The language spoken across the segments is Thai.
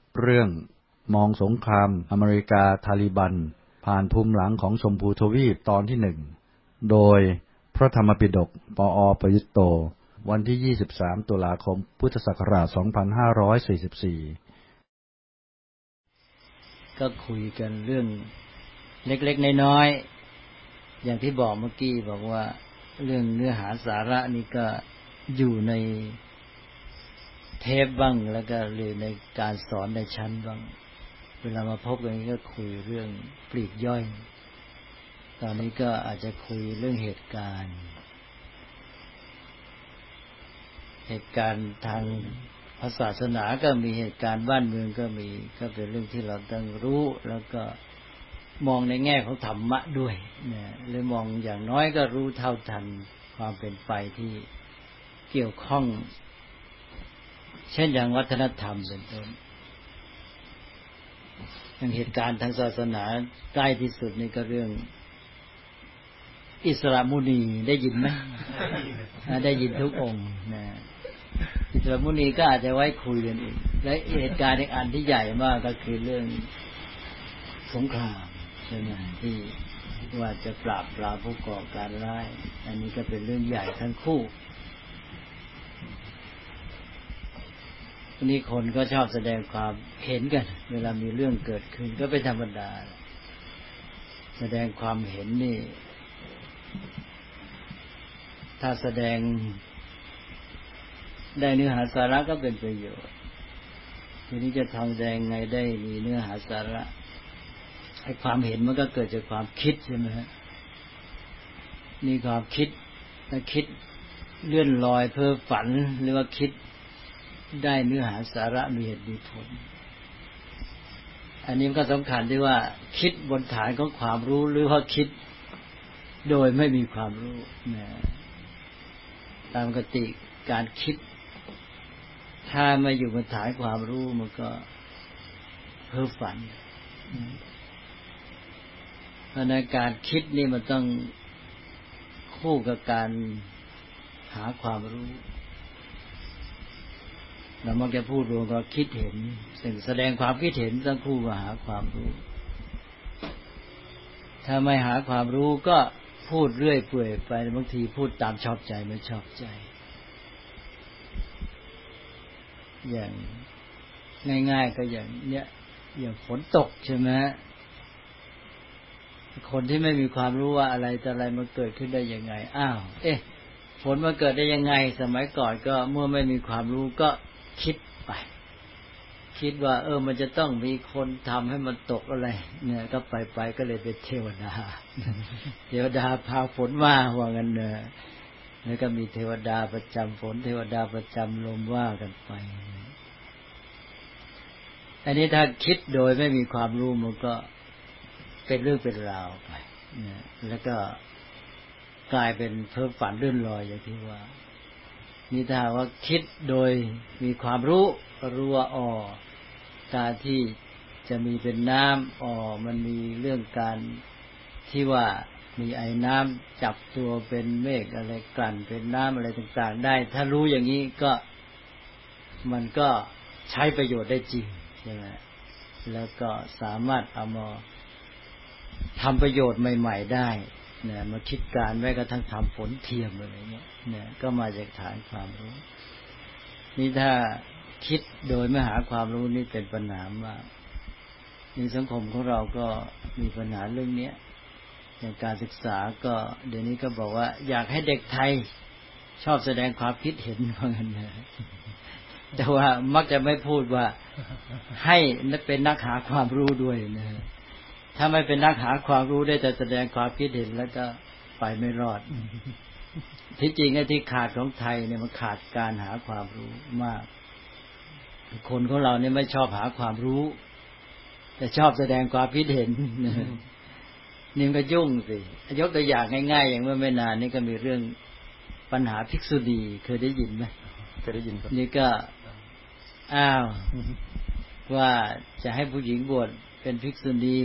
เรื่องมองสงครามอเมริกาทาลิบันผ่านภูมิหลังของชมพูทวีปตอนที่ 1โดยพระธรรมปิฎกปอ.ประยุตโตวันที่23ตุลาคมพุทธศักราช2544 ก็คุยกันเรื่องเล็กๆน้อยๆอย่างที่บอกเมื่อกี้บอกว่าเรื่องเนื้อหาสาระนี่ก็อยู่ในเทปบ้างแล้วก็หรือในการสอนในชั้นบ้างเวลามาพบกันก็คุยเรื่องปลีกย่อยตอนนี้ก็อาจจะคุยเรื่องเหตุการณ์ทางศาสนาก็มีเหตุการณ์บ้านเมืองก็มีก็เป็นเรื่องที่เราต้องรู้แล้วก็มองในแง่ของธรรมะด้วยนะหรือมองอย่างน้อยก็รู้เท่าทันความเป็นไปที่เกี่ยวข้องเช่นอย่างวัฒนธรรมเป็นต้นอย่างเหตุการณ์ทางศาสนาใกล้ที่สุดนี่ก็เรื่องอิสระมุนีได้ยินไหม ได้ยินทุกองค์นะอิสระมุนีก็อาจจะไว้คุยกันอีกและเหตุการณ์อีกอันที่ใหญ่มากก็คือเรื่องสงครามใช่ไหมที่ว่าจะปราบผู้ก่อการร้ายอันนี้ก็เป็นเรื่องใหญ่ทั้งคู่วันนี้คนก็ชอบแสดงความเห็นกันเวลามีเรื่องเกิดขึ้นก็เป็นธรรมดาแสดงความเห็นนี่ถ้าแสดงได้เนื้อหาสาระก็เป็นประโยชน์ทีนี้จะทำแสดงไงได้มีเนื้อหาสาระไอ้ความเห็นมันก็เกิดจากความคิดใช่ไหมฮะนี่ความคิดถ้าคิดเลื่อนลอยเพ้อฝันหรือว่าคิดได้เนื้อหาสาระมีเหตุมีผลอันนี้มันก็สำคัญที่ว่าคิดบนฐานของความรู้หรือว่าคิดโดยไม่มีความรู้นะตามปกติการคิดถ้าไม่อยู่บนฐานความรู้มันก็เพ้อฝันเพราะในการคิดนี่มันต้องคู่กับการหาความรู้เรามักจะพูดรวมกับคิดเห็นซึ่งแสดงความคิดเห็นต้องคู่กับหาความรู้ถ้าไม่หาความรู้ก็พูดเรื่อยเปื่อยไปบางทีพูดตามชอบใจไม่ชอบใจอย่างง่ายๆก็อย่างเนี้ยอย่างฝนตกใช่ไหมคนที่ไม่มีความรู้ว่าอะไรแต่อะไรมันเกิดขึ้นได้ยังไงฝนมันเกิดได้ยังไงสมัยก่อนก็เมื่อไม่มีความรู้ก็คิดไปคิดว่ามันจะต้องมีคนทำให้มันตกอะไรเนี่ยก็ไปก็เลยเป็นเทวดาพาฝนมาว่างั้นเนี่ยแล้วก็มีเทวดาประจำฝนเทวดาประจำลมว่ากันไปอันนี้ถ้าคิดโดยไม่มีความรู้มันก็เป็นเรื่องเป็นราวไปนะแล้วก็กลายเป็นเพ้อฝันเลื่อนลอยอย่างที่ว่านี่ถ้าว่าคิดโดยมีความรู้ว่าการที่จะมีเป็นน้ำมันมีเรื่องการที่ว่ามีไอ้น้ำจับตัวเป็นเมฆอะไรกลั่นเป็นน้ำอะไรต่างๆได้ถ้ารู้อย่างนี้ก็มันก็ใช้ประโยชน์ได้จริงใช่ไหมแล้วก็สามารถเอามาทำประโยชน์ใหม่ๆได้เนี่ยมาคิดการแม้กระทั่งทำฝนเทียมอะไรเงี้ยเนี่ยก็มาจากฐานความรู้นี่ถ้าคิดโดยไม่หาความรู้นี่เป็นปัญหามากในสังคมของเราก็มีปัญหาเรื่องนี้อย่างการศึกษาก็เดี๋ยวนี้ก็บอกว่าอยากให้เด็กไทยชอบแสดงความคิดเห็นว่างั้นนะแต่ว่ามักจะไม่พูดว่าให้เป็นนักหาความรู้ด้วยนะถ้าไม่เป็นนักหาความรู้ได้แต่แสดงความคิดเห็นแล้วก็ไปไม่รอดที่จริงไอ้ที่ขาดของไทยเนี่ยมันขาดการหาความรู้มากคนของเราเนี่ยไม่ชอบหาความรู้แต่ชอบแสดงความคิดเห็นนี่มันก็ยุ่งสิยกตัวอย่างง่ายๆอย่างเมื่อไม่นานนี่ก็มีเรื่องปัญหาภิกษุณีเคยได้ยินไหมเคยได้ยินครับนี่ก็ว่าจะให้ผู้หญิงบวชเป็นภิกษุณี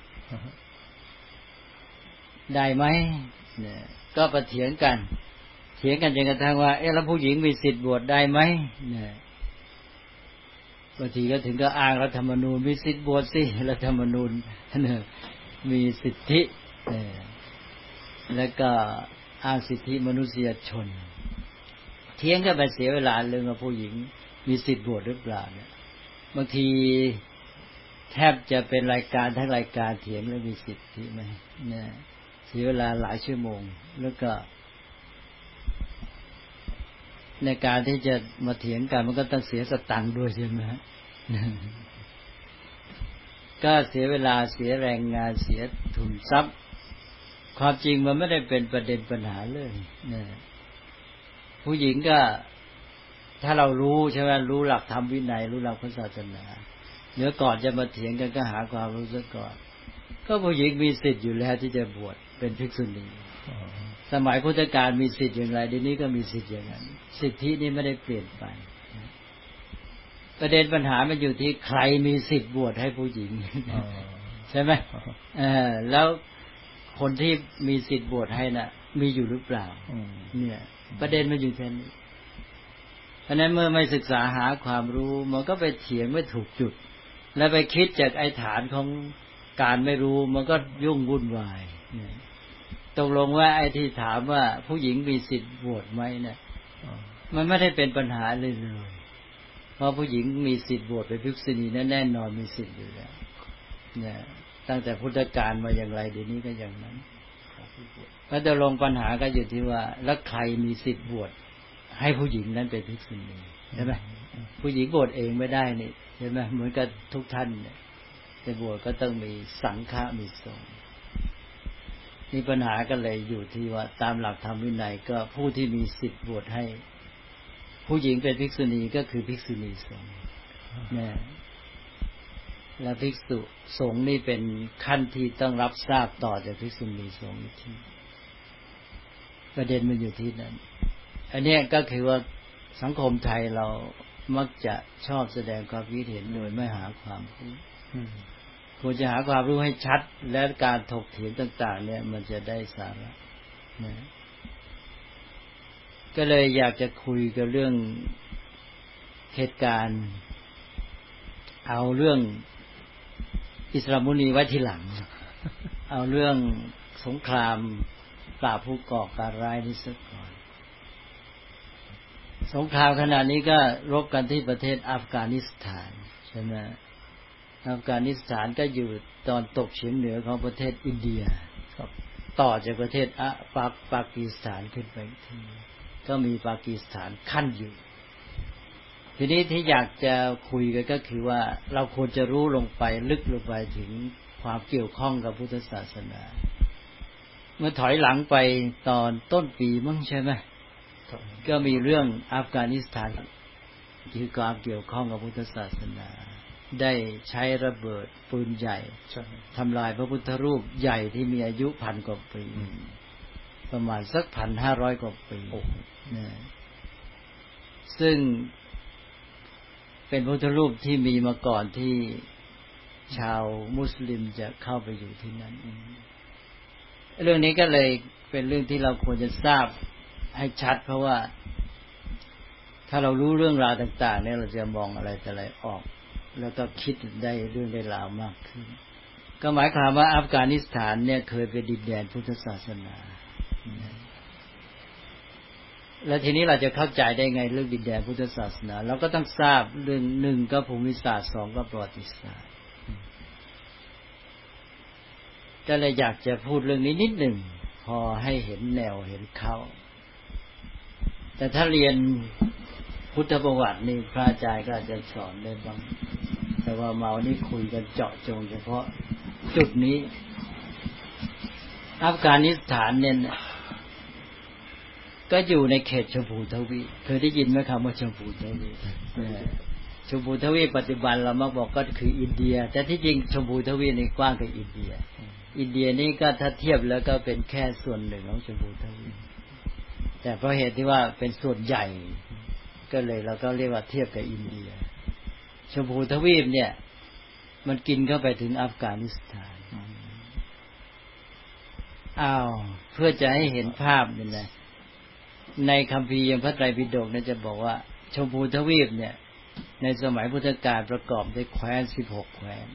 ได้ไหมเนี่ยก็ประเถียงกันจนกระทั่งว่าแล้วผู้หญิงมีสิทธิ์บวชได้ไหมเนี่ยบางทีก็ถึงก็อ้างรัฐธรรมนูญมีสิทธิบวชสิรัฐธรรมนูญมีสิทธิแล้วก็อ้างสิทธิมนุษยชนเถียงกันไปเสียเวลาเรื่องว่าผู้หญิงมีสิทธิบวชหรือเปล่าเนี่ยบางทีแทบจะเป็นรายการทั้งรายการเถียงแล้วมีสิทธิไหมเนี่ยเสียเวลาหลายชั่วโมงแล้วก็ในการที่จะมาเถียงกันมันก็ต้องเสียสตังค์ด้วยใช่ไหมก็เสียเวลาเสียแรงงานเสียทุนทรัพย์ความจริงมันไม่ได้เป็นประเด็นปัญหาเลยนะผู้หญิงก็ถ้าเรารู้ใช่ไหมรู้หลักธรรมวินัยรู้หลักพระศาสนาเนื้อก่อนจะมาเถียงกันก็หาความรู้ซะก่อนก็ผู้หญิงมีสิทธิ์อยู่แล้วที่จะบวชเป็นภิกษุณีสมัยพุทธกาลมีสิทธิ์อย่างไรเดี๋ยวนี้ก็มีสิทธิ์อย่างนั้นสิทธินี้ไม่ได้เปลี่ยนไปประเด็นปัญหามันอยู่ที่ใครมีสิทธิ์บวชให้ผู้หญิงใช่ไหมแล้วคนที่มีสิทธิ์บวชให้น่ะมีอยู่หรือเปล่าเนี่ยประเด็นมันอยู่แค่นี้เพราะนั้นเมื่อไม่ศึกษาหาความรู้มันก็ไปเถียงไม่ถูกจุดแล้วไปคิดจากไอ้ฐานของการไม่รู้มันก็ยุ่งวุ่นวายตกลงว่าไอ้ที่ถามว่าผู้หญิงมีสิทธิ์บวชไหมเนี่ยมันไม่ได้เป็นปัญหาเลยเพราะผู้หญิงมีสิทธิ์บวชเป็นภิกษุณีแน่นอนมีสิทธิ์อยู่แล้วเนี่ยตั้งแต่พุทธกาลมาอย่างไรเดี๋ยวนี้ก็อย่างนั้นแล้วจะลงปัญหาก็อยู่ที่ว่าแล้วใครมีสิทธิ์บวชให้ผู้หญิงนั้นเป็นภิกษุณีใช่ไหมผู้หญิงบวชเองไม่ได้นี่ใช่ไหมเหมือนกับทุกท่านเนี่ยจะบวชก็ต้องมีสังฆะมีสงฆ์นี่ปัญหาก็เลยอยู่ที่ว่าตามหลักธรรมวินัยก็ผู้ที่มีสิทธิ์บวชให้ผู้หญิงเป็นภิกษุณีก็คือภิกษุณีสงฆ์เนี่ยและภิกษุสงฆ์นี่เป็นขั้นที่ต้องรับทราบต่อจากภิกษุณีสงฆ์ที่ประเด็นมันอยู่ที่นั้นอันนี้ก็คือว่าสังคมไทยเรามักจะชอบแสดงความคิดเห็นโดยไม่หาความรู้ควรจะหาความรู้ให้ชัดและการถกเถียงต่างๆเนี่ยมันจะได้สาระนะก็เลยอยากจะคุยกับเรื่องเหตุการณ์เอาเรื่องอิสลามมุนีไว้ทีหลังเอาเรื่องสงครามปราบผู้ก่อการร้ายนี้ซะก่อนสงครามขณะนี้ก็รบกันที่ประเทศอัฟกานิสถานใช่ไหมอัฟกานิสถานก็อยู่ตอนตกเฉียงเหนือของประเทศอินเดียต่อจากประเทศปากีสถานขึ้นไปทีก็มีปากีสถานขั้นอยู่ทีนี้ที่อยากจะคุยกันก็คือว่าเราควรจะรู้ลงไปลึกลงไปถึงความเกี่ยวข้องกับพุทธศาสนาเมื่อถอยหลังไปตอนต้นปีมั้งใช่ไหมก็มีเรื่องอัฟกานิสถานคือความเกี่ยวข้องกับพุทธศาสนาได้ใช้ระเบิดปืนใหญ่ทำลายพระพุทธรูปใหญ่ที่มีอายุ1,000 กว่าปีประมาณสัก 1,500 กว่าปีซึ่งเป็นพระพุทธรูปที่มีมาก่อนที่ชาวมุสลิมจะเข้าไปอยู่ที่นั้นเรื่องนี้ก็เลยเป็นเรื่องที่เราควรจะทราบให้ชัดเพราะว่าถ้าเรารู้เรื่องราวต่างๆเนี่ยเราจะมองอะไรแต่อะไรออกแล้วก็คิดได้เรื่องได้ราวมากขึ้นก็หมายความว่าอัฟกานิสถานเนี่ยเคยเป็นดินแดนพุทธศาสนาแล้วทีนี้เราจะเข้าใจได้ไงเรื่องดินแดนพุทธศาสนาเราก็ต้องทราบเรื่องหนึ่งก็ภูมิศาสตร์2ก็ประวัติศาสตร์ก็เลยอยากจะพูดเรื่องนี้นิดหนึ่งพอให้เห็นแนวเห็นเข้าแต่ถ้าเรียนพุทธประวัตินี่พระอาจารย์ก็อาจจะสอนได้บ้างแต่ว่าเมานี่คุยกันเจาะจงเฉพาะจุดนี้อัฟกานิสถานเนี่ยก็อยู่ในเขตชมพูทวีปเคยได้ยินไหมคำว่าชมพูทวีปชมพูทวีปปัจจุบันเรามักบอกก็คืออินเดียแต่ที่จริงชมพูทวีปนี่กว้างกว่าอินเดียนี่ก็ถ้าเทียบแล้วก็เป็นแค่ส่วนหนึ่งของชมพูทวีปแต่เพราะเหตุที่ว่าเป็นส่วนใหญ่ก็เลยเราก็เรียกว่าเทียบกับอินเดียชมพูทวีปเนี่ยมันกินเข้าไปถึงอัฟกานิสถานเพื่อจะให้เห็นภาพนี่นะในคัมภีร์อย่างพระไตรปิฎกเนี่ยจะบอกว่าชมพูทวีปเนี่ยในสมัยพุทธกาลประกอบด้วยแคว้น16แคว้น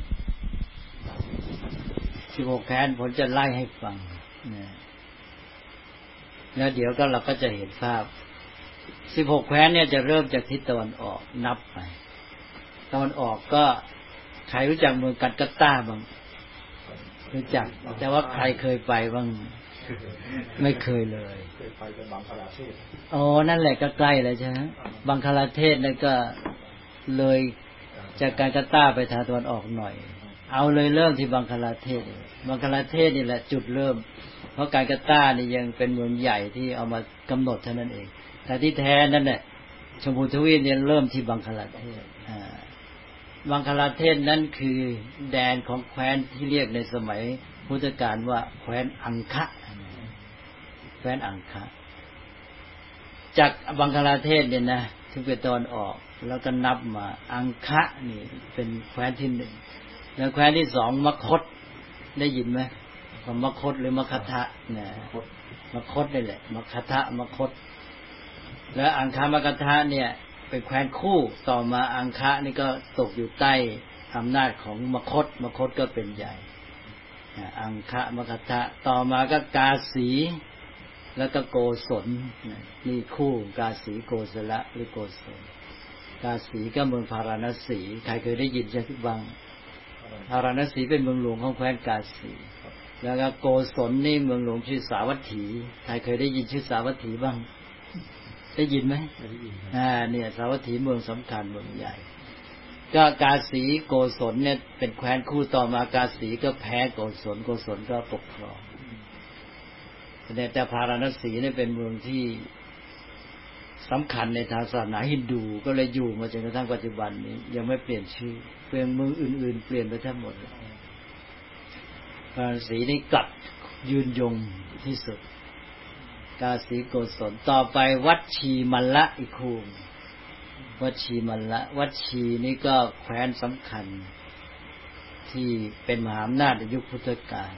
16แคว้นผมจะไล่ให้ฟังนะแล้วเดี๋ยวก็เราก็จะเห็นภาพ16แคว้นเนี่ยจะเริ่มจากทิศตะวันออกนับไปตะวันออกก็ใครรู้จักเมืองกัลกัตตาบ้างรู้จักแต่ว่าใครเคยไปบ้างไม่เคยเลยเคยไปเป็นบังคลาเทศอ๋อนั่นแหละก็ใกล้เลยใช่ไหมบังคลาเทศนั่นก็เลยจากกัลกัตตาไปทางตะวันออกหน่อยเอาเลยเริ่มที่บังคลาเทศบังคลาเทศนี่แหละจุดเริ่มเพราะกัลกัตตานี่ยังเป็นเมืองใหญ่ที่เอามากำหนดเท่านั้นเองแต่ที่แท้นั่นแหละชมพูทวีปเนี่ยเริ่มที่บังคลาเทศบังคลาเทศนั้นคือแดนของแคว้นที่เรียกในสมัยพุทธกาลว่าแคว้นอังคะแคว้นอังคะจากบังคลาเทศเนี่ยนะถึงเป็นตอนออกแล้วก็นับมาอังคะนี่เป็นแคว้นที่1แล้วแคว้นที่2มคธได้ยินไหมคำมคธหรือมคธะนะมคธนี่แหละมคธะมคธแล้วอังคามคธะเนี่ยเป็นแคว้นคู่ต่อมาอังคะนี่ก็ตกอยู่ใต้อำนาจของมคธมคธก็เป็นใหญ่อังคะมคธะต่อมาก็กาสีแล้วก็โกศลนี่คู่กาสีโกศละหรือโกศลกาสีก็เมืองพาราณสีใครเคยได้ยินใช่บ้างพาราณสีเป็นเมืองหลวงของแคว้นกาสีแล้วก็โกศลนี่เมืองหลวงชื่อสาวัตถีใครเคยได้ยินชื่อสาวัตถีบ้างได้ยินไหมได้ยินเนี่ยสาวัตถีเมืองสำคัญเมืองใหญ่ก็กาสีโกศลเนี่ยเป็นแคว้นคู่ต่อมากาสีก็แพ้โกศลโกศลก็ปกครองแต่พาราณสีเนี่ยเป็นเมืองที่สำคัญในทางศาสนาฮินดูก็เลยอยู่มาจนกระทั่งปัจจุบันนี้ยังไม่เปลี่ยนชื่อเปลี่ยนเมืองอื่นๆเปลี่ยนไปทั้งหมดพาราณสีนี่กลับยืนยงที่สุดกาสีโกศลต่อไปวัดชีมัลละอีกคู่วัดชีมัลละวัดชีนี่ก็แคว้นสำคัญที่เป็นมหาอำนาจในยุคพุทธกาล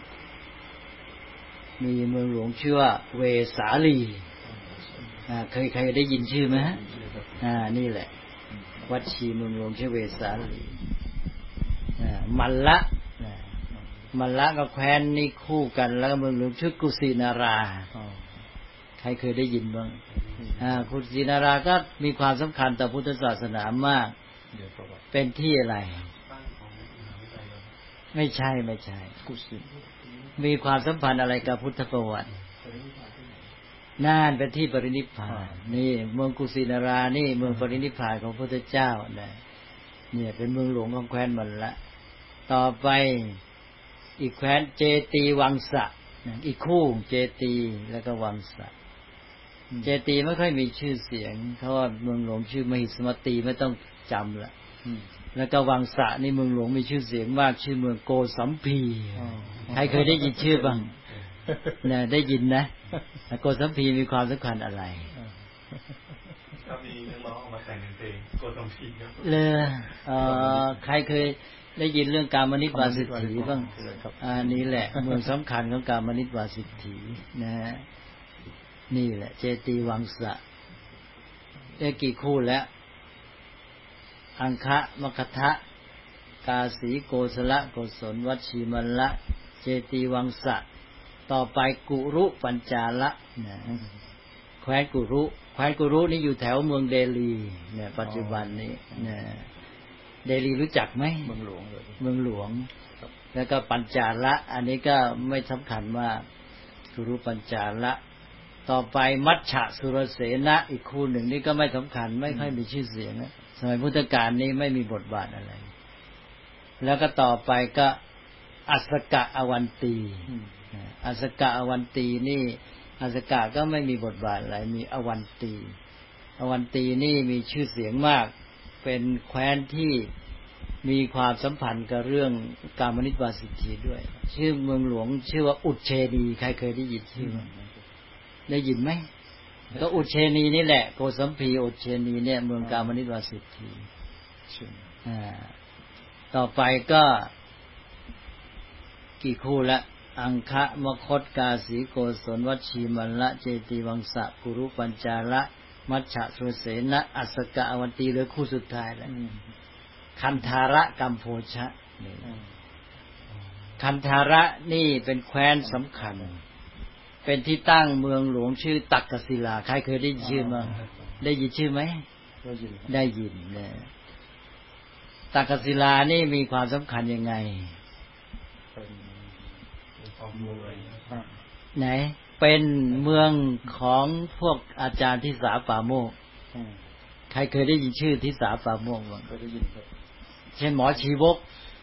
มีเมืองหลวงชื่อว่าเวสาลีเคยใครได้ยินชื่อไหมนี่แหละวัดชีเมืองหลวงชื่อเวสาลีมัลละมัลละกับแคว้นนี่คู่กันแล้วเมืองหลวงชื่อกุสินาราใครเคยได้ยินบ้างกุสินาราก็มีความสำคัญต่อพุทธศาสนามากเป็นที่อะไรไม่ใช่กุสิมีความสัมพันธ์อะไรกับพุทธประวัติน่านเป็นที่ปรินิพพานนี่เมืองกุสินารานี่เมืองปรินิพพานของพระพุทธเจ้าเนี่ยเป็นเมืองหลวงของแคว้นมัลละต่อไปอีกแคว้นเจตีวังสะอีกคู่เจตีแล้วก็วังสะเจตีไม่ค่อยมีชื่อเสียงเพราะว่าเมืองหลวงชื่อมหิสมตีไม่ต้องจำละแล้วก็วังสะนี่เมืองหลวงมีชื่อเสียงมากชื่อเมืองโกสัมพีใครเคยได้ยินชื่อบ้างเนี่ยได้ยินนะโกสัมพีมีความสำคัญอะไรก็มีน้องๆมาแต่งเพลงโกสัมพีครับใครเคยได้ยินเรื่องกามนิวาสิทธิบ้างนี่แหละเมืองสำคัญของกามนิวาสิทธินะนี่แหละเจตีวังสะได้กี่คู่แล้วอังคะมคธะกาสีโกศละโกศลวัดชีมัลละเจตีวังสะต่อไปกุรุปัญจาละนะแคว้นกุรุนี่อยู่แถวเมืองเดลีเนี่ยปัจจุบันนี้นะเดลีรู้จักไหมเมืองหลวงแล้วก็ปัญจาละอันนี้ก็ไม่สำคัญมากกุรุปัญจาละต่อไปมัชฉะสุรเสนะอีกคู่หนึ่งนี่ก็ไม่สำคัญไม่ค่อยมีชื่อเสียงนะสมัยพุทธกาลนี้ไม่มีบทบาทอะไรแล้วก็ต่อไปก็อัสสกะอวันตีอัสสกะอวันตีนี่อัสสกะก็ไม่มีบทบาทอะไรมีอวันตีนี่มีชื่อเสียงมากเป็นแคว้นที่มีความสัมพันธ์กับเรื่องกามนิวาสิทธิด้วยชื่อเมืองหลวงชื่อว่าอุเชนีใครเคยได้ยินชื่อได้ยินไหมก็อุเชนีนี่แหละโกสัมพีอุเชนีเนี่ยเมืองกามนิวาสิทธิต่อไปก็กี่คู่ละอังคะมคธกาสีโกศลวัดชีมัลละเจตีวังสะกุรุปัญจาละมัชฌะสุเสนะอัสสกะอวันตีหรือคู่สุดท้ายแล้วคันธาระกัมโพชะคันธาระนี่เป็นแคว้นสำคัญเป็นที่ตั้งเมืองหลวงชื่อตักกศิลาใครเคยได้ยินชื่อมั้ยได้ยินชื่อไหมได้ยินนะตักกศิลานี่มีความสำคัญยังไงไหนเป็นเมืองของพวกอาจารย์ทิสาป่าโมกใครเคยได้ยินชื่อทิสาป่าโมกบ้างเคยได้ยินครับเช่นหมอชีวก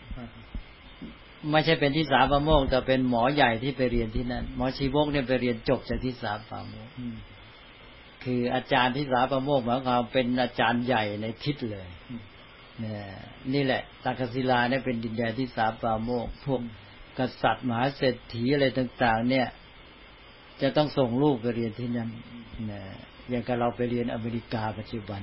ไม่ใช่เป็นทิสาป่าโมกแต่เป็นหมอใหญ่ที่ไปเรียนที่นั่นหมอชีวกเนี่ยไปเรียนจบจากทิสาป่าโมกคืออาจารย์ทิสาป่าโมกหมายความเป็นอาจารย์ใหญ่ในทิศเลยนี่แหละตักกศิลาเนี่ยเป็นดินแดนทิสาป่าโมกพวกกษัตริย์มหาเศรษฐีอะไรต่างๆเนี่ยจะต้องส่งลูกไปเรียนที่นั่นนะอย่างกับเราไปเรียนอเมริกาปัจจุบัน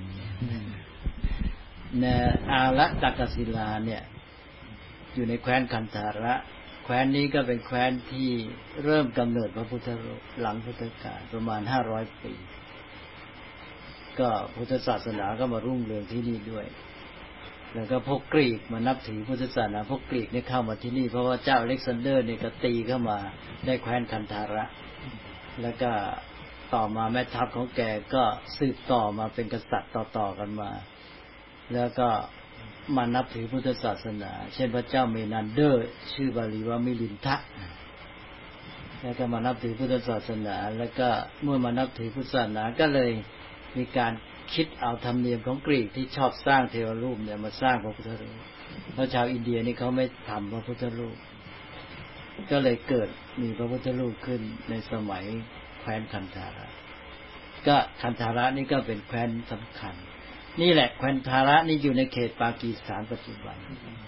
เนี่ยอาละตักกศิลาเนี่ยอยู่ในแคว้นคันธาระแคว้นนี้ก็เป็นแคว้นที่เริ่มกำเนิดพระพุทธรูปหลังพุทธกาลประมาณ500ปีก็พุทธศาสนาก็มารุ่งเรืองที่นี่ด้วยแล้วก็พวกกรีกมานับถือพุทธศาสนาพวกกรีกเนี่ยเข้ามาที่นี่เพราะว่าเจ้าอเล็กซานเดอร์เนี่ยก็ตีเข้ามาได้แคว้นคันธาระแล้วก็ต่อมาแม่ทัพของแกก็สืบต่อมาเป็นกษัตริย์ต่อๆกันมาแล้วก็มานับถือพุทธศาสนาเช่นพระเจ้าเมนันเดอร์ชื่อบาลีว่ามิลินทะแล้วก็มานับถือพุทธศาสนาแล้วก็เมื่อมานับถือพุทธศาสนาก็เลยมีการคิดเอาธรรมเนียมของกรีกที่ชอบสร้างเทวรูปเนี่ยมาสร้างพระพุทธรูปเพราะชาวอินเดียนี่เขาไม่ทำพระพุทธรูปก็เลยเกิดมีพระพุทธรูปขึ้นในสมัยแคว้นคันธาระก็คันธาระนี่ก็เป็นแคว้นสำคัญนี่แหละแคว้นคันธาระนี่อยู่ในเขตปากีสถานปัจจุบัน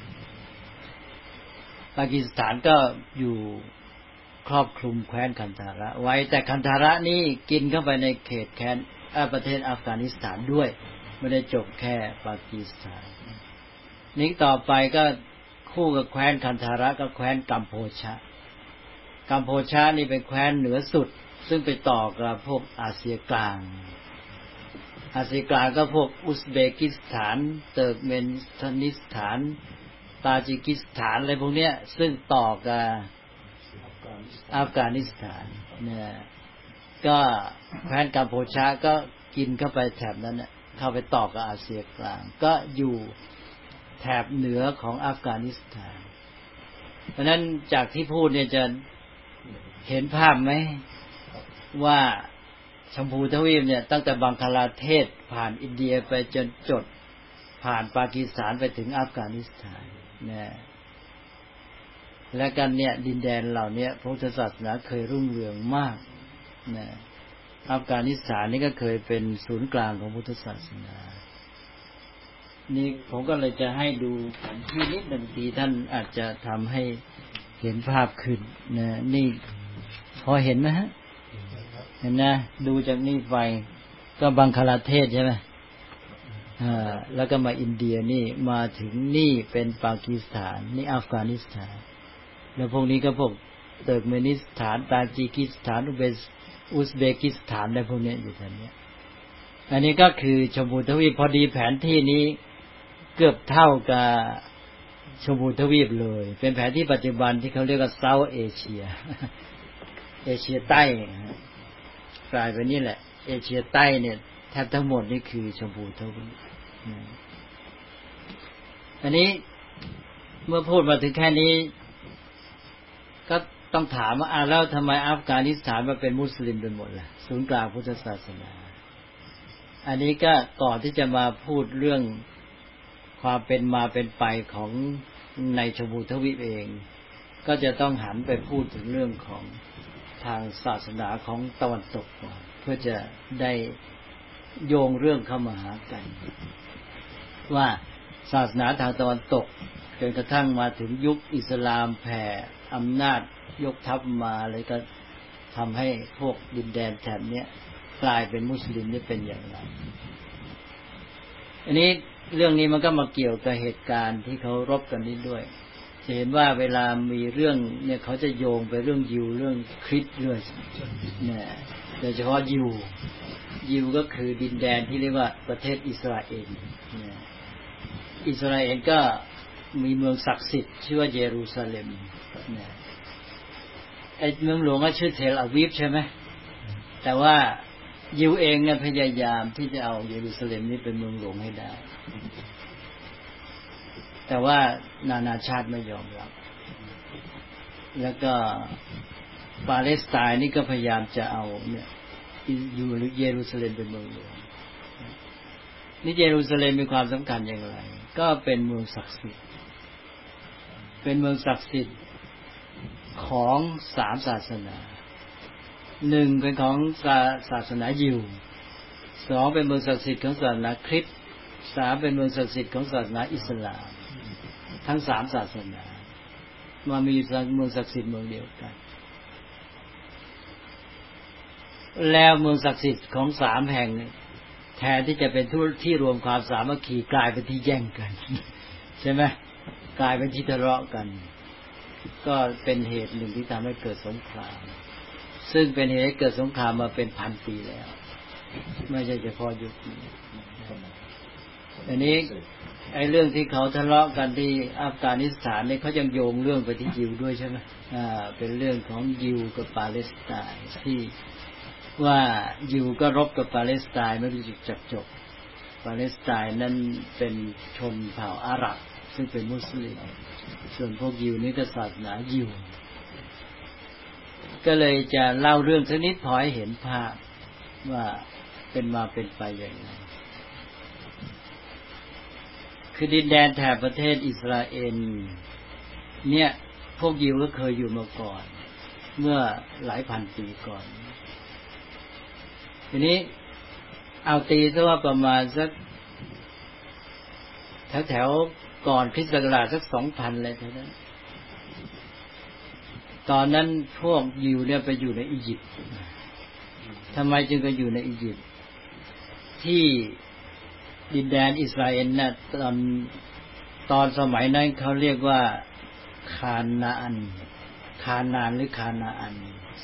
ปากีสถานก็อยู่ครอบคลุมแคว้นคันธาระไว้แต่คันธาระนี่กินเข้าไปในเขตแคว้นประเทศอัฟกานิสถานด้วยไม่ได้จบแค่ปากีสถานนี้ต่อไปก็คู่กับแคว้นคันธาระก็แคว้นกัมโพชะกัมโพชะนี่เป็นแคว้นเหนือสุดซึ่งไปต่อกับพวกอาเซียกลางอาเซียกลางก็พวกอุซเบกิสถานเติร์กเมนิสถานตาจิกิสถานอะไรพวกเนี้ยซึ่งต่อกับอัฟกานิสถานเนี่ยก็แคว้นกัมโพชะก็กินเข้าไปแถบนั้นน่ะเข้าไปต่อกับอาเซียกลางก็อยู่แถบเหนือของอัฟกานิสถานเพราะฉะนั้นจากที่พูดเนี่ยจะเห็นภาพไหมว่าชมพูทวีปเนี่ยตั้งแต่บังคลาเทศผ่านอินเดียไปจนจดผ่านปากีสถานไปถึงอัฟกานิสถานนะและกันเนี่ยดินแดนเหล่านี้พุทธศาสนาเคยรุ่งเรืองมากนะอัฟกานิสถานนี่ก็เคยเป็นศูนย์กลางของพุทธศาสนานี่ผมก็เลยจะให้ดูแผนที่นิดหนึ่งทีท่านอาจจะทำให้เห็นภาพขึ้นนะนี่พอเห็นไหมฮะเห็นนะดูจากนี่ไปก็บังคลาเทศใช่ไหมแล้วก็มาอินเดียนี่มาถึงนี่เป็นปากีสถานนี่อัฟกานิสถานแล้วพวกนี้ก็พวกเติร์กเมนิสถานตาจิกิสถานอุซเบกิสถานอะไรพวกนี้อยู่แถวนี้อันนี้ก็คือชมพูทวีปพอดีแผนที่นี้เกือบเท่ากับชมพูทวีปเลยเป็นแผนที่ปัจจุบันที่เขาเรียกว่าเซาท์เอเชียเอเชียใต้กลายเป็นนี่แหละเอเชียใต้เนี่ยแทบทั้งหมดนี่คือชมพูทวีปอันนี้เมื่อพูดมาถึงแค่นี้ก็ต้องถามว่าแล้วทำไมอัฟกานิสถานมาเป็นมุสลิมไปหมดล่ะศูนย์กลางพุทธศาสนาอันนี้ก็ก่อนที่จะมาพูดเรื่องความเป็นมาเป็นไปของในชมพูทวีปเองก็จะต้องหันไปพูดถึงเรื่องของทางศาสนาของตะวันตกก่อนเพื่อจะได้โยงเรื่องเข้ามาหากันว่าศาสนาทางตะวันตกจนกระทั่งมาถึงยุคอิสลามแผ่อำนาจยกทัพมาเลยก็ทำให้พวกดินแดนแถบนี้กลายเป็นมุสลิมนี่เป็นอย่างไรอันนี้เรื่องนี้มันก็มาเกี่ยวกับเหตุการณ์ที่เขารบกันนี้ด้วยจะเห็นว่าเวลามีเรื่องเนี่ยเขาจะโยงไปเรื่องยิวเรื่องคริสต์ด้วยเนี่ยโดยเฉพาะยิวก็คือดินแดนที่เรียกว่าประเทศอิสราเอลอิสราเอลก็มีเมืองศักดิ์สิทธิ์ชื่อว่าเยรูซาเล็มไอ้เมืองหลวงก็ชื่อเทลอาวีฟใช่ไหมแต่ว่ายิวเองเนี่ยพยายามที่จะเอาเยรูซาเล็มนี้เป็นเมืองหลวงให้ได้แต่ว่านานาชาติไม่ยอมรับแล้วก็ปาเลสไตน์นี่ก็พยายามจะเอาเนี่ยอยู่เยรูซาเล็มเป็นเมืองหลวงนี่เยรูซาเล็มมีความสำคัญอย่างไรก็เป็นเมืองศักดิ์สิทธิ์เป็นเมืองศักดิ์สิทธิ์ของ3ศาสนา1เป็นของศาสนายิว2เป็นเมืองศักดิ์สิทธิ์ของศาสนาคริสต์3เป็นเมืองศักดิ์สิทธิ์ของศาสนาอิสลามทั้ง3ศาสนามามีเมืองศักดิ์สิทธิ์เมืองเดียวกันแล้วเมืองศักดิ์สิทธิ์ของ3แห่งแทนที่จะเป็นที่รวมความสามัคคีกลายเป็นที่แย่งกันใช่ไหมกลายเป็นที่ทะเลาะกันก็เป็นเหตุหนึ่งที่ทำให้เกิดสงครามซึ่งเป็นเหตุให้เกิดสงครามมาเป็นพันปีแล้วไม่ใช่เฉพาะยุคนี้อันนี้ไอ้เรื่องที่เขาทะเลาะกันที่อัฟกานิสถานเนี่ยเขายังโยงเรื่องไปที่ยิวด้วยใช่ไหมเป็นเรื่องของยิวกับปาเลสไตน์ที่ว่ายิวก็รบกับปาเลสไตน์ไม่รู้จักจบปาเลสไตน์นั้นเป็นชนเผ่าอาหรับซึ่งเป็นมุสลิมส่วนพวกยิวนี่ก็ศาสนายิวก็เลยจะเล่าเรื่องสักนิดพอให้เห็นภาพว่าเป็นมาเป็นไปอย่างไรคือดินแดนแถบประเทศอิสราเอลเนี่ยพวกยิวก็เคยอยู่มาก่อนเมื่อหลายพันปีก่อนทีนี้เอาตีซะว่าประมาณสักแถวๆก่อนคริสต์ศักราชสัก 2,000 เลยเท่านั้นตอนนั้นพวกยิวเนี่ยไปอยู่ในอียิปต์ทำไมจึงไปอยู่ในอียิปต์ที่ดินแดนอิสราเอลน่ะตอนสมัยนั้นเขาเรียกว่าคานาอันหรือคานาอัน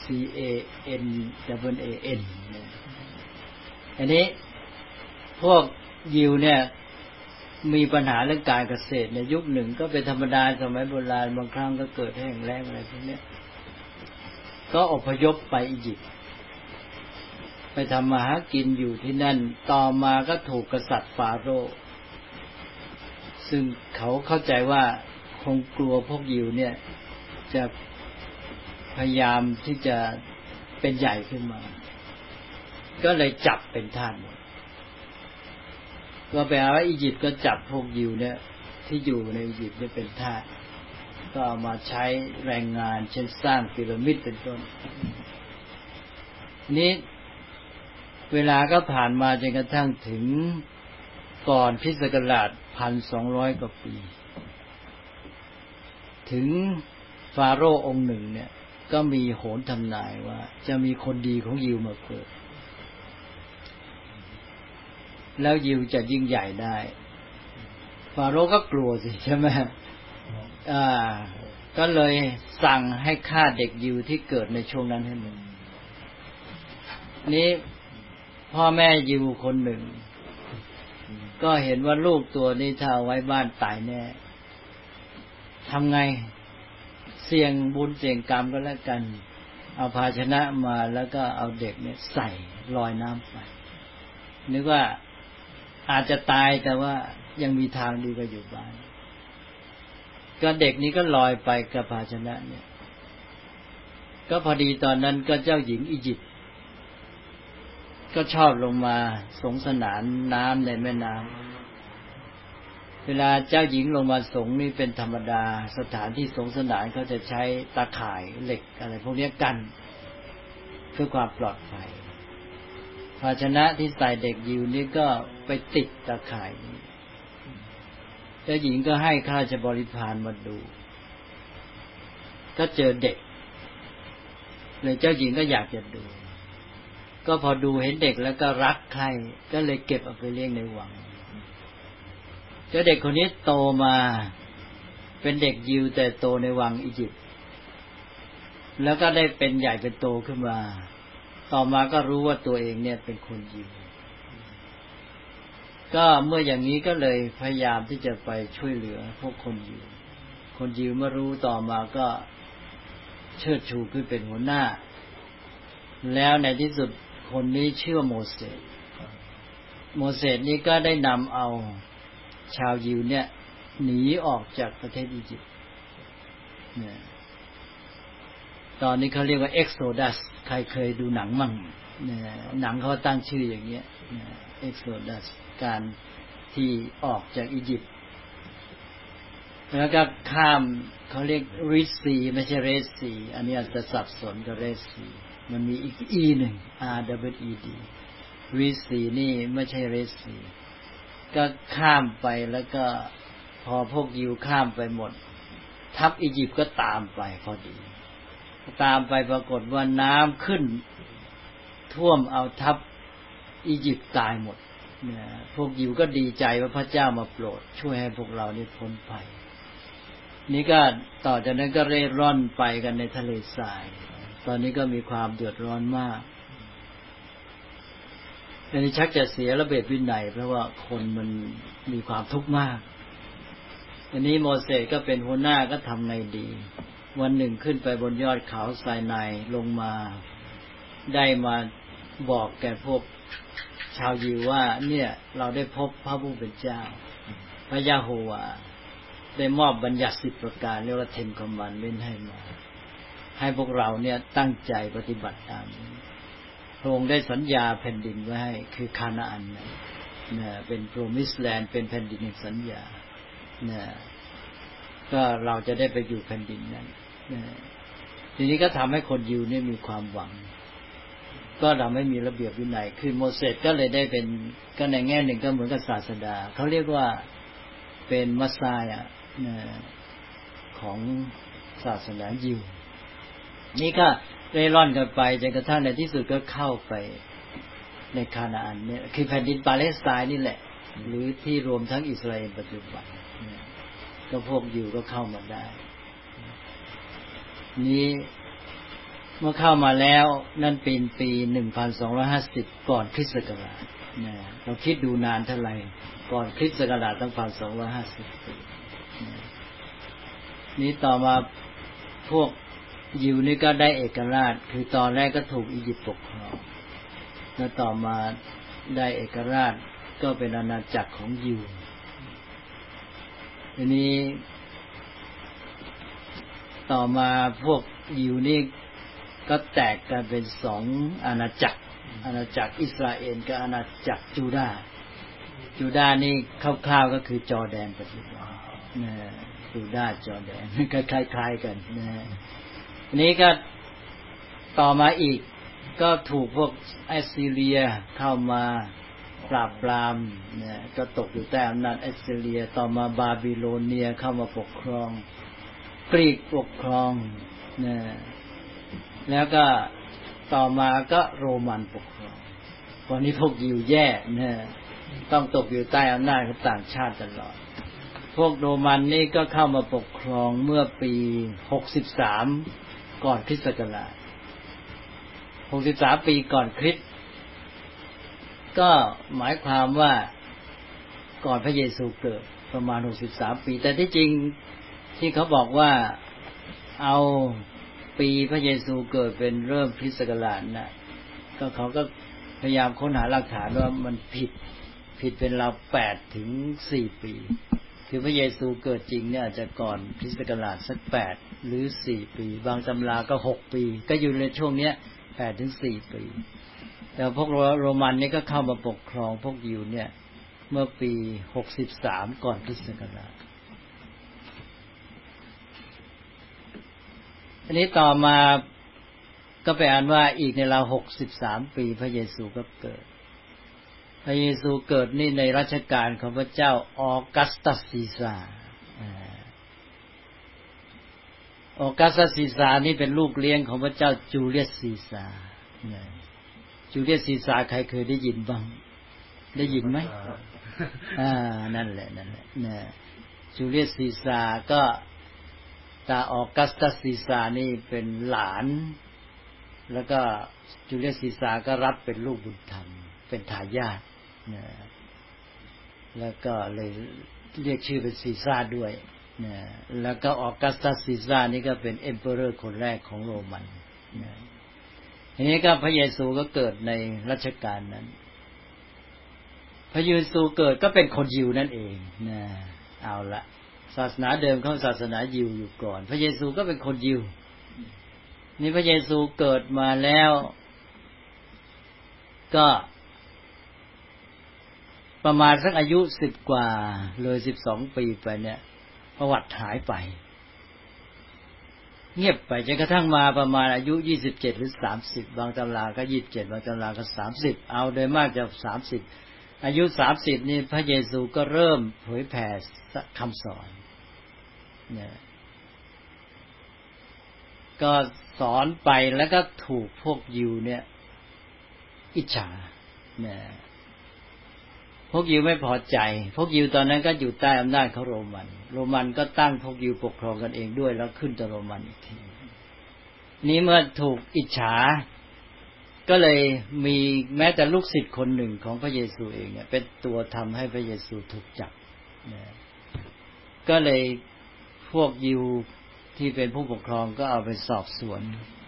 CANAAN อันนี้พวกยิวเนี่ยมีปัญหาเรื่องการเกษตรในยุคหนึ่งก็เป็นธรรมดาสมัยโบราณบางครั้งก็เกิดแห้งแล้งอะไรพวกนี้ก็อพยพไปอียิปต์ไปทำมาหากินอยู่ที่นั่นต่อมาก็ถูกกษัตริย์ฟาโรห์ซึ่งเขาเข้าใจว่าคงกลัวพวกยิวเนี่ยจะพยายามที่จะเป็นใหญ่ขึ้นมาก็เลยจับเป็นทาสหมดก็แปลว่าอียิปต์ก็จับพวกยิวเนี่ยที่อยู่ในอียิปต์เนี่ยเป็นทาสก็เอามาใช้แรงงานเช่นสร้างพีระมิดเป็นต้นนี้เวลาก็ผ่านมาจนกระทั่งถึงก่อนคริสต์ศักราช 1,200 กว่าปีถึงฟาโรห์องค์หนึ่งเนี่ยก็มีโหรทำนายว่าจะมีคนดีของยิวมาเกิดแล้วยิวจะยิ่งใหญ่ได้ฟาโรห์ก็กลัวสิใช่ไหมก็เลยสั่งให้ฆ่าเด็กยิวที่เกิดในช่วงนั้นให้หมดนี้พ่อแม่ยิวคนหนึ่งก็เห็นว่าลูกตัวนี้ถ้าเอาไว้บ้านตายแน่ทำไงเสี่ยงบุญเสี่ยงกรรมก็แล้วกันเอาภาชนะมาแล้วก็เอาเด็กเนี่ยใส่ลอยน้ำไปนึกว่าอาจจะตายแต่ว่ายังมีทางดีกว่าอยู่บ้านก็เด็กนี้ก็ลอยไปกับภาชนะเนี่ยก็พอดีตอนนั้นก็เจ้าหญิงอียิปต์ก็ชอบลงมาสงสนานน้ำในแม่น้ำเวลาเจ้าหญิงลงมาสงนี่เป็นธรรมดาสถานที่สงสนานเขาจะใช้ตาข่ายเหล็กอะไรพวกนี้กันเพื่อความปลอดภัยภาชนะที่ใส่เด็กยิวนี่ก็ไปติดตาข่ายเจ้าหญิงก็ให้ข้าราชบริพารมาดูก็เจอเด็กเลยเจ้าหญิงก็อยากจะดูก็พอดูเห็นเด็กแล้วก็รักใคร่ก็เลยเก็บเอาไปเลี้ยงในวังเจ้าเด็กคนนี้โตมาเป็นเด็กยิวแต่โตในวังอียิปต์แล้วก็ได้เป็นใหญ่เป็นโตขึ้นมาต่อมาก็รู้ว่าตัวเองเนี่ยเป็นคนยิวก็เมื่ออย่างนี้ก็เลยพยายามที่จะไปช่วยเหลือพวกคนยิวเมื่อรู้ต่อมาก็เชิดชูขึ้นเป็นหัวหน้าแล้วในที่สุดคนนี้ชื่อโมเสสนี้ก็ได้นำเอาชาวยิวเนี่ยหนีออกจากประเทศอียิปต์เนี่ยตอนนี้เขาเรียกว่า Exodus ใครเคยดูหนังมั่งเนี่ยหนังเขาตั้งชื่ออย่างเงี้ย Exodus การที่ออกจากอียิปต์แล้วก็ข้ามเขาเรียก Red Sea ไม่ใช่ Red Sea อันนี้อาจจะสับสนกับ Red Sea มันมีอีก E หนึ่ง RWED Red Sea นี่ไม่ใช่ Red Sea ก็ข้ามไปแล้วก็พอพวกยิวข้ามไปหมดทัพอียิปต์ก็ตามไปพอดีตามไปปรากฏว่าน้ำขึ้นท่วมเอาทัพอียิปต์ตายหมดเนี่ยพวกยิวก็ดีใจว่าพระเจ้ามาโปรดช่วยให้พวกเรานี่พ้นภัยนี่ก็ต่อจากนั้นก็เร่ร่อนไปกันในทะเลทรายตอนนี้ก็มีความเดือดร้อนมากอันนี้ชักจะเสียระเบียบวินัยเพราะว่าคนมันมีความทุกข์มากอันนี้โมเสสก็เป็นหัวหน้าก็ทำไงดีวันหนึ่งขึ้นไปบนยอดเขาไซนายลงมาได้มาบอกแก่พวกชาวยิวว่าเนี่ยเราได้พบพระผู้เป็นเจ้าพระยะโฮวาได้มอบบัญญัติ10ประการเรียกว่า10 commandment ให้มาให้พวกเราเนี่ยตั้งใจปฏิบัติตามพระองค์ได้สัญญาแผ่นดินไว้ให้คือคานาอันเนี่ยเป็น promised land เป็นแผ่นดินแห่งสัญญาเนี่ยก็เราจะได้ไปอยู่แผ่นดินนั้นทีนี้ก็ทำให้คนยิวเนี่ยมีความหวังก็ทำให้มีระเบียบวินัยคือโมเสสก็เลยได้เป็นก็ในแง่หนึ่งก็เหมือนกับศาสดาเขาเรียกว่าเป็นมัสซาญะของศาสนายิวนี่ก็เร่ร่อนกันไปจนกระทั่งในที่สุดก็เข้าไปในคานาอันเนี่ยคือแผ่นดินปาเลสไตน์นี่แหละหรือที่รวมทั้งอิสราเอลปัจจุบันก็พวกยิวก็เข้ามาได้นี้เมื่อเข้ามาแล้วนั่นเป็นปี1250ก่อนคริสต์ศักราชเราคิดดูนานเท่าไหร่ก่อนคริสต์ศักราชตั้ง1250ปีนี้ต่อมาพวกยิวนี่ก็ได้เอกราชคือตอนแรกก็ถูกอียิปต์ปกครองแล้วต่อมาได้เอกราชก็เป็นอาณาจักรของยิวทีนี้ต่อมาพวกยิวนี่ก็แตกกันเป็น2อาณาจักรอิสราเอลกับอาณาจักรจูดาห์นี่คร่าวๆก็คือจอร์แดนปัจจุบันจูดาห์จอร์แดนก็คล้ายๆกันนี้ก็ต่อมาอีกก็ถูกพวกแอสซีเรียเข้ามาปราบปรามก็ตกอยู่ใต้อำนาจแอสซีเรียต่อมาบาบิโลเนียเข้ามาปกครองกรีกปกครองแล้วก็ต่อมาก็โรมันปกครองตอนนี้พวกยิวแย่ต้องตกอยู่ใต้อำนาจของต่างชาติตลอดพวกโรมันนี่ก็เข้ามาปกครองเมื่อปี63ก่อนคริสต์ศักราช63ปีก่อนคริสต์ก็หมายความว่าก่อนพระเยซูเกิดประมาณ63ปีแต่ที่จริงที่เขาบอกว่าเอาปีพระเยซูเกิดเป็นเริ่มคริสต์ศักราชนะก็เขาก็พยายามค้นหาหลักฐานว่ามันผิดเป็นราว8 ถึง 4 ปีคือพระเยซูเกิดจริงเนี่ยอาจจะก่อนคริสต์ศักราชสัก8หรือ4ปีบางตำราก็6ปีก็อยู่ในช่วงเนี้ย8 ถึง 4 ปีแต่พวกโรมันนี่ก็เข้ามาปกครองพวกยิวเนี่ยเมื่อปี63ก่อนคริสต์ศักราชอันนี้ต่อมาก็ไปอ่านว่าอีกในราว63ปีพระเยซูก็เกิดพระเยซูเกิดนี่ในรัชกาลของพระเจ้าออกัสตัสซีซาร์ออกัสตัสซีซาร์นี่เป็นลูกเลี้ยงของพระเจ้าจูเลียสซีซาร์จูเลียสซีซาร์ใครเคยได้ยินบ้างได้ยินไหมนั่นแหละจูเลียสซีซาร์ก็ตาออกัสตัสซีซาร์นี่เป็นหลานแล้วก็จูเลียสซีซาร์ก็รับเป็นลูกบุญธรรมเป็นทายาทนะแล้วก็เลยเรียกชื่อเป็นซีซ่าด้วยนะแล้วก็ออกัสตัสซีซ่านี่ก็เป็นเอ็มเปอเรอร์คนแรกของโรมันนะทีนี้ก็พระเยซูก็เกิดในรัชกาลนั้นพระเยซูเกิดก็เป็นคนยิวนั่นเองนะเอาละศาสนาเดิมเขาศาสนายิวอยู่ก่อนพระเยซูก็เป็นคนยิวนี่พระเยซูเกิดมาแล้วก็ประมาณสักอายุ10กว่าเลย12ปีไปเนี่ยประวัติหายไปเงียบไปจนกระทั่งมาประมาณอายุ27หรือ30บางตำราก็27บางตำราก็30เอาโดยมากจะ30อายุ30นี่พระเยซูก็เริ่มเผยแผ่คำสอนเนี่ยก็สอนไปแล้วก็ถูกพวกยิวเนี่ยอิจฉาเนี่ยพวกยิวไม่พอใจพวกยิวตอนนั้นก็อยู่ใต้อำนาจของโรมันก็ตั้งพวกยิวปกครองกันเองด้วยแล้วขึ้นต่อโรมันอีกทีนี้เมื่อถูกอิจฉาก็เลยมีแม้แต่ลูกศิษย์คนหนึ่งของพระเยซูเองเนี่ยเป็นตัวทำให้พระเยซูถูกจับก็เลยพวกยิวที่เป็นผู้ปกครองก็เอาไปสอบสวน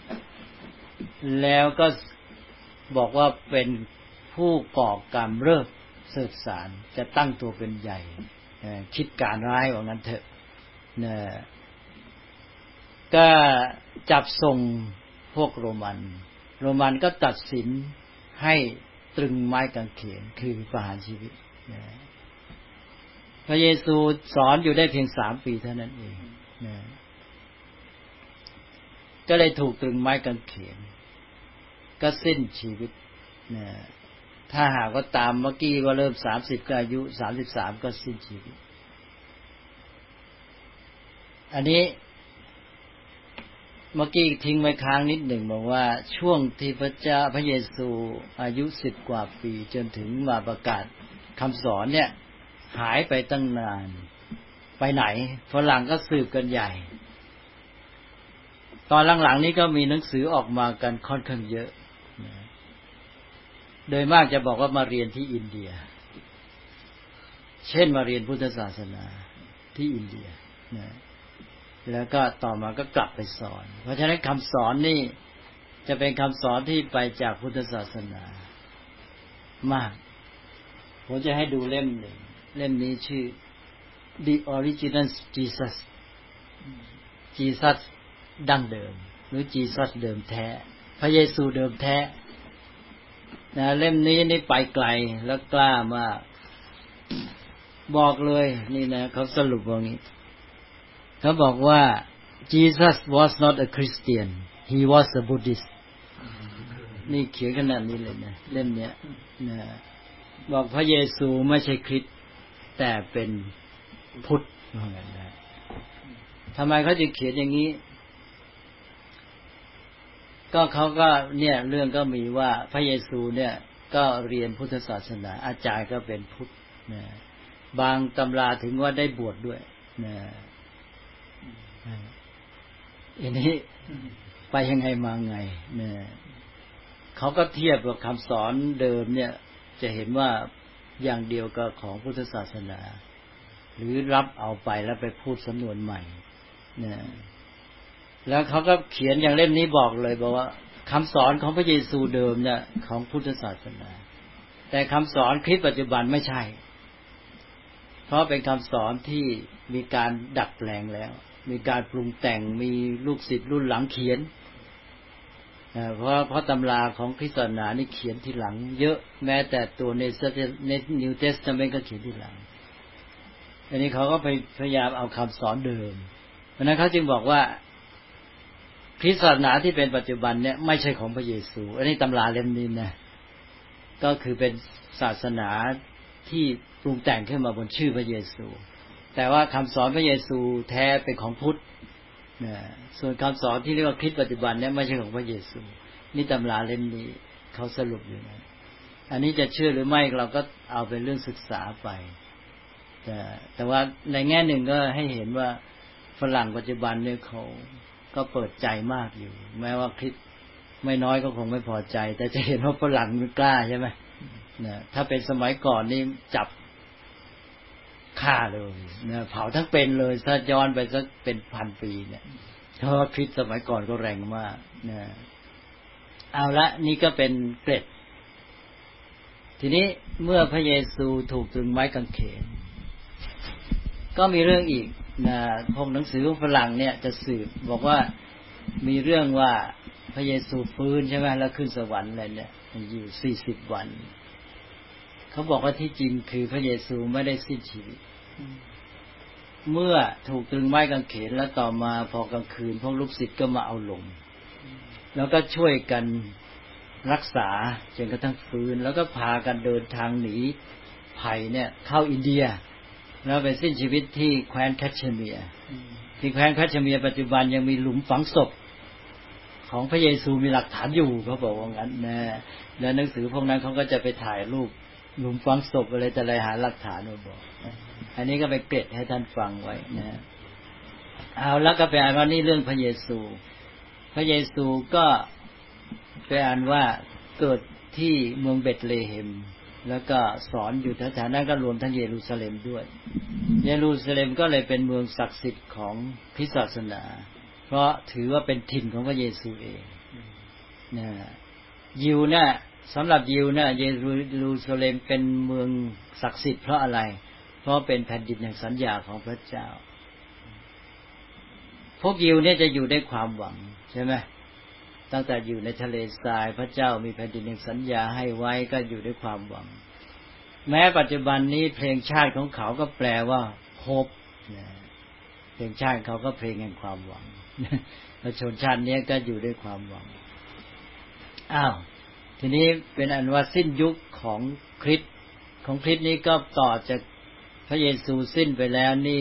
แล้วก็บอกว่าเป็นผู้ก่อกรรมเริ่มเสดสารจะตั้งตัวเป็นใหญ่คิดการร้ายว่างั้นเถอะก็จับส่งพวกโรมันก็ตัดสินให้ตรึงไม้กางเขนคือประหารชีวิตพระเยซูสอนอยู่ได้เพียง3 ปีเท่านั้นเองก็เลยถูกตรึงไม้กางเขนก็สิ้นชีวิตถ้าหากว่าตามเมื่อกี้ว่าเริ่ม30ก็อายุ33ก็สิ้นชีวิตอันนี้เมื่อกี้ทิ้งไว้ค้างนิดหนึ่งบอกว่าช่วงที่พระเยซูอายุ10 กว่าปีจนถึงมาประกาศคำสอนเนี่ยหายไปตั้งนานไปไหนฝรั่งก็สืบกันใหญ่ตอนหลังๆนี้ก็มีหนังสือออกมากันค่อนข้างเยอะโดยมากจะบอกว่ามาเรียนที่อินเดียเช่นมาเรียนพุทธศาสนาที่อินเดียแล้วก็ต่อมาก็กลับไปสอนเพราะฉะนั้นคำสอนนี่จะเป็นคำสอนที่ไปจากพุทธศาสนามากผมจะให้ดูเล่มหนึ่งเล่มนี้ชื่อ The Original Jesus ดั้งเดิมหรือ Jesus เดิมแท้พระเยซูเดิมแท้เล่มนี้นี่ไปไกลแล้วกล้ามากบอกเลยนี่นะเขาสรุปว่างี้เขาบอกว่า Jesus was not a Christian he was a Buddhist นี่เขียนขนาดนี้เลยนะเล่มเนี้ยนะบอกพระเยซูไม่ใช่คริสต์แต่เป็นพุทธว่างั้นนะทำไมเขาจึงเขียนอย่างนี้ก็เขาก็เนี่ยเรื่องก็มีว่าพระเยซูเนี่ยก็เรียนพุทธศาสนาอาจารย์ก็เป็นพุทธนะบางตำราถึงว่าได้บวชด้วยนะอันนี้ไปยังไงมาไงนะเขาก็เทียบกับคำสอนเดิมเนี่ยจะเห็นว่าอย่างเดียวกับของพุทธศาสนาหรือรับเอาไปแล้วไปพูดสำนวนใหม่นะแล้วเขาก็เขียนอย่างเล่มนี้บอกเลยบอกว่าคำสอนของพระเยซูเดิมเนี่ยของพุทธศาสนาแต่คำสอนคริสต์ปัจจุบันไม่ใช่เพราะเป็นคำสอนที่มีการดัดแปลงแล้วมีการปรุงแต่งมีลูกศิษย์รุ่นหลังเขียนเพราะตำราของคริสต์ศาสนานี่เขียนทีหลังเยอะแม้แต่ตัวในNew Testament ก็เขียนทีหลังอันนี้เขาก็พยายามเอาคำสอนเดิมเพราะนั้นเขาจึงบอกว่าคริสต์ศาสนาที่เป็นปัจจุบันเนี่ยไม่ใช่ของพระเยซูอันนี้ตำราเล่มนี้นะก็คือเป็นศาสนาที่ปรุงแต่งขึ้นมาบนชื่อพระเยซูแต่ว่าคำสอนพระเยซูแท้เป็นของพุทธส่วนคำสอนที่เรียกว่าคริสต์ปัจจุบันเนี่ยไม่ใช่ของพระเยซูนี่ตำราเล่มนี้เขาสรุปอยู่นะอันนี้จะเชื่อหรือไม่เราก็เอาเป็นเรื่องศึกษาไปแต่ว่าในแง่หนึ่งก็ให้เห็นว่าฝรั่งปัจจุบันเนี่ยเขาก็เปิดใจมากอยู่แม้ว่าคริสต์ไม่น้อยก็คงไม่พอใจแต่จะเห็นว่าฝรั่งมันกล้าใช่ไหมนะถ้าเป็นสมัยก่อนนี่จับฆ่าเลยนะเผาทั้งเป็นเลยถ้าย้อนไปสักเป็นพันปีเนี่ยเพราะว่าคริสต์สมัยก่อนก็แรงมากนะเอาละนี่ก็เป็นเกร็ดทีนี้เมื่อพระเยซูถูกตรึงไม้กางเขนก็มีเรื่องอีกนะพวกหนังสือของฝรั่งเนี่ยจะสืบบอกว่ามีเรื่องว่าพระเยซูฟื้นใช่ไหมแล้วขึ้นสวรรค์อะไรเนี่ยอยู่40 วันเขาบอกว่าที่จริงคือพระเยซูไม่ได้สิ้นชีวิตเมื่อถูกตรึงไม้กางเขนแล้วต่อมาพอกลางคืนพวกลูกศิษย์ก็มาเอาลงแล้วก็ช่วยกันรักษาจนกระทั่งฟื้นแล้วก็พากันเดินทางหนีภัยเนี่ยเข้าอินเดียแล้วไปสิ้นชีวิตที่แคว้นแคชเมียร์ที่แคว้นแคชเมียร์ปัจจุบันยังมีหลุมฝังศพของพระเยซูมีหลักฐานอยู่เขาบอกว่างั้นนะแล้วหนังสือพวกนั้นเขาก็จะไปถ่ายรูปหลุมฝังศพอะไรแต่อะไรหาหลักฐานมาบอกอันนี้ก็ไปเกร็ดให้ท่านฟังไว้นะเอาแล้วก็ไปอ่านว่านี่เรื่องพระเยซูพระเยซูก็ไปอ่านว่าเกิดที่เมืองเบธเลเฮมแล้วก็สอนอยู่แถวๆนั้นก็รวมทั้งเยรูซาเล็มด้วยเยรูซาเล็มก็เลยเป็นเมืองศักดิ์สิทธิ์ของคริสตศาสนาเพราะถือว่าเป็นถิ่นของพระเยซูเองนะยิวเนี่ยสำหรับยิวเนี่ยเยรูซาเล็มเป็นเมืองศักดิ์สิทธิ์เพราะอะไรเพราะเป็นแผ่นดินแห่งสัญญาของพระเจ้าพวกยิวเนี่ยจะอยู่ด้วยความหวังใช่ไหมตั้งแต่อยู่ในทะเลทรายพระเจ้ามีแผ่นดินแห่งสัญญาให้ไว้ก็อยู่ด้วยความหวังแม้ปัจจุบันนี้เพลงชาติของเขาก็แปลว่า hope เพลงชาติเขาก็เพลงแห่งความหวังชนชาตินี้ก็อยู่ด้วยความหวังทีนี้เป็นอันว่าสิ้นยุคของคริสต์นี้ก็ต่อจากพระเยซูสิ้นไปแล้วนี่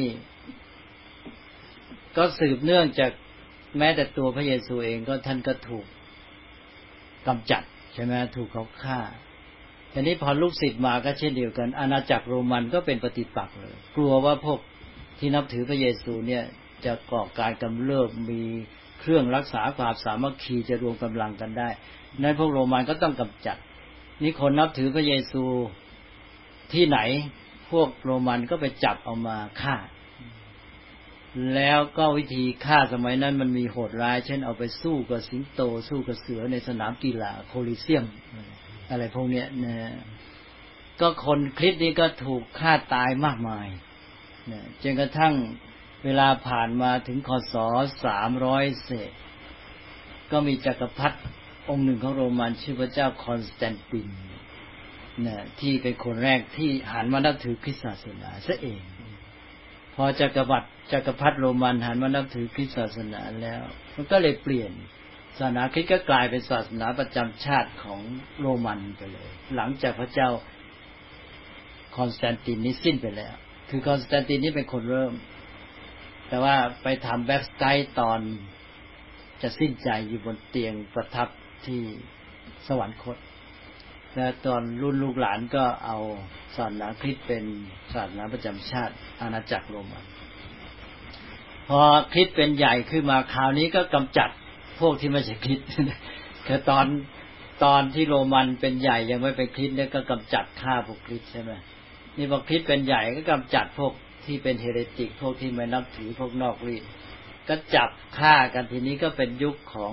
ก็สืบเนื่องจากแม้แต่ตัวพระเยซูเองก็ท่านก็ถูกกำจัดใช่ไหมถูกเขาฆ่าทีนี้พอลูกศิษย์มาก็เช่นเดียวกันอาณาจักรโรมันก็เป็นปฏิปักษ์เลยกลัวว่าพวกที่นับถือพระเยซูเนี่ยจะก่อการกำเริบมีเครื่องรักษาความสามัคคีจะรวมกำลังกันได้นั้นพวกโรมันก็ต้องกำจัดนี่คนนับถือพระเยซูที่ไหนพวกโรมันก็ไปจับเอามาฆ่าแล้วก็วิธีฆ่าสมัยนั้นมันมีโหดร้ายเช่นเอาไปสู้กับสิงโตสู้กับเสือในสนามกีฬาโคลิเซียมอะไรพวกเนี้ยนะก็คนคริสต์นี่ก็ถูกฆ่าตายมากมายนะจนกระทั่งเวลาผ่านมาถึงคศ300เศษก็มีจักรพรรดิองค์หนึ่งของโรมันชื่อพระเจ้าคอนสแตนตินนะที่เป็นคนแรกที่หันมานับถือคริสตศาสนาซะเองพอจักรพรรดิโรมันหันมานับถือคริสตศาสนาแล้วมันก็เลยเปลี่ยนศาสนาคริสต์ก็กลายเป็นศาสนาประจำชาติของโรมันไปเลยหลังจากพระเจ้าคอนสแตนตินนี้สิ้นไปแล้วคือคอนสแตนตินนี่เป็นคนเริ่มแต่ว่าไปทำแบ็กสไตล์ตอนจะสิ้นใจอยู่บนเตียงประทับที่สวรรคตและตอนรุ่นลูกหลานก็เอาศาสนาคริสต์เป็นศาสนาประจำชาติอาณาจักรโรมันพอคริสต์เป็นใหญ่ขึ้นมาคราวนี้ก็กำจัดพวกที่ไม่ใช่คริสต์คือตอนที่โรมันเป็นใหญ่ยังไม่เป็นคริสต์เนี่ยก็กำจัดฆ่าพวกคริสต์ใช่ไหมนี่พอคริสต์เป็นใหญ่ก็กำจัดพวกที่เป็นเฮเรติกพวกที่ไม่นับถือพวกนอกรีดก็จับฆ่ากันทีนี้ก็เป็นยุคของ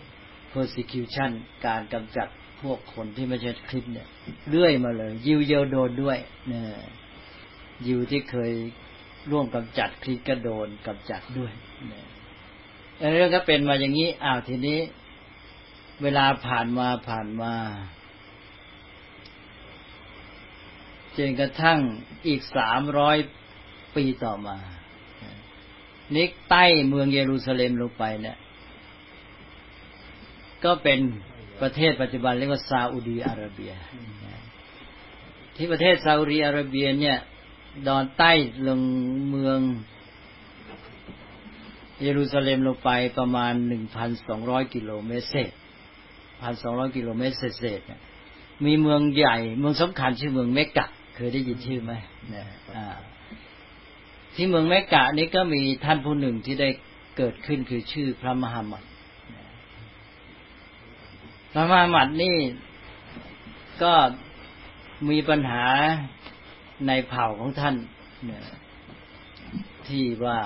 persecution การกำจัดพวกคนที่ไม่ใช่คริสต์เนี่ยเรื่อยมาเลยยิวเยลโดนด้วยเนี่ยยิวที่เคยร่วมกำจัดคริสต์ก็โดนกำจัดด้วยเนี่ยเรื่องก็เป็นมาอย่างนี้ทีนี้เวลาผ่านมาจนกระทั่งอีก300 ปีต่อมานี่ใต้เมืองเยรูซาเล็มลงไปเนี่ยก็เป็นประเทศปัจจุบันเรียกว่าซาอุดีอาระเบียที่ประเทศซาอุดีอาระเบียเนี่ยดอนใต้ลงเมืองเยรูซาเล็มลงไปประมาณ 1,200 กิโลเมตรเศษ 1,200 กิโลเมตรเศษเนี่ยมีเมืองใหญ่เมืองสำคัญชื่อเมืองเมกกะเคยได้ยินชื่อไหมที่เมืองเมกกะนี้ก็มีท่านผู้หนึ่งที่ได้เกิดขึ้นคือชื่อพระมหามัดพระมหามัดนี่ก็มีปัญหาในเผ่าของท่านเนี่ยที่ว่า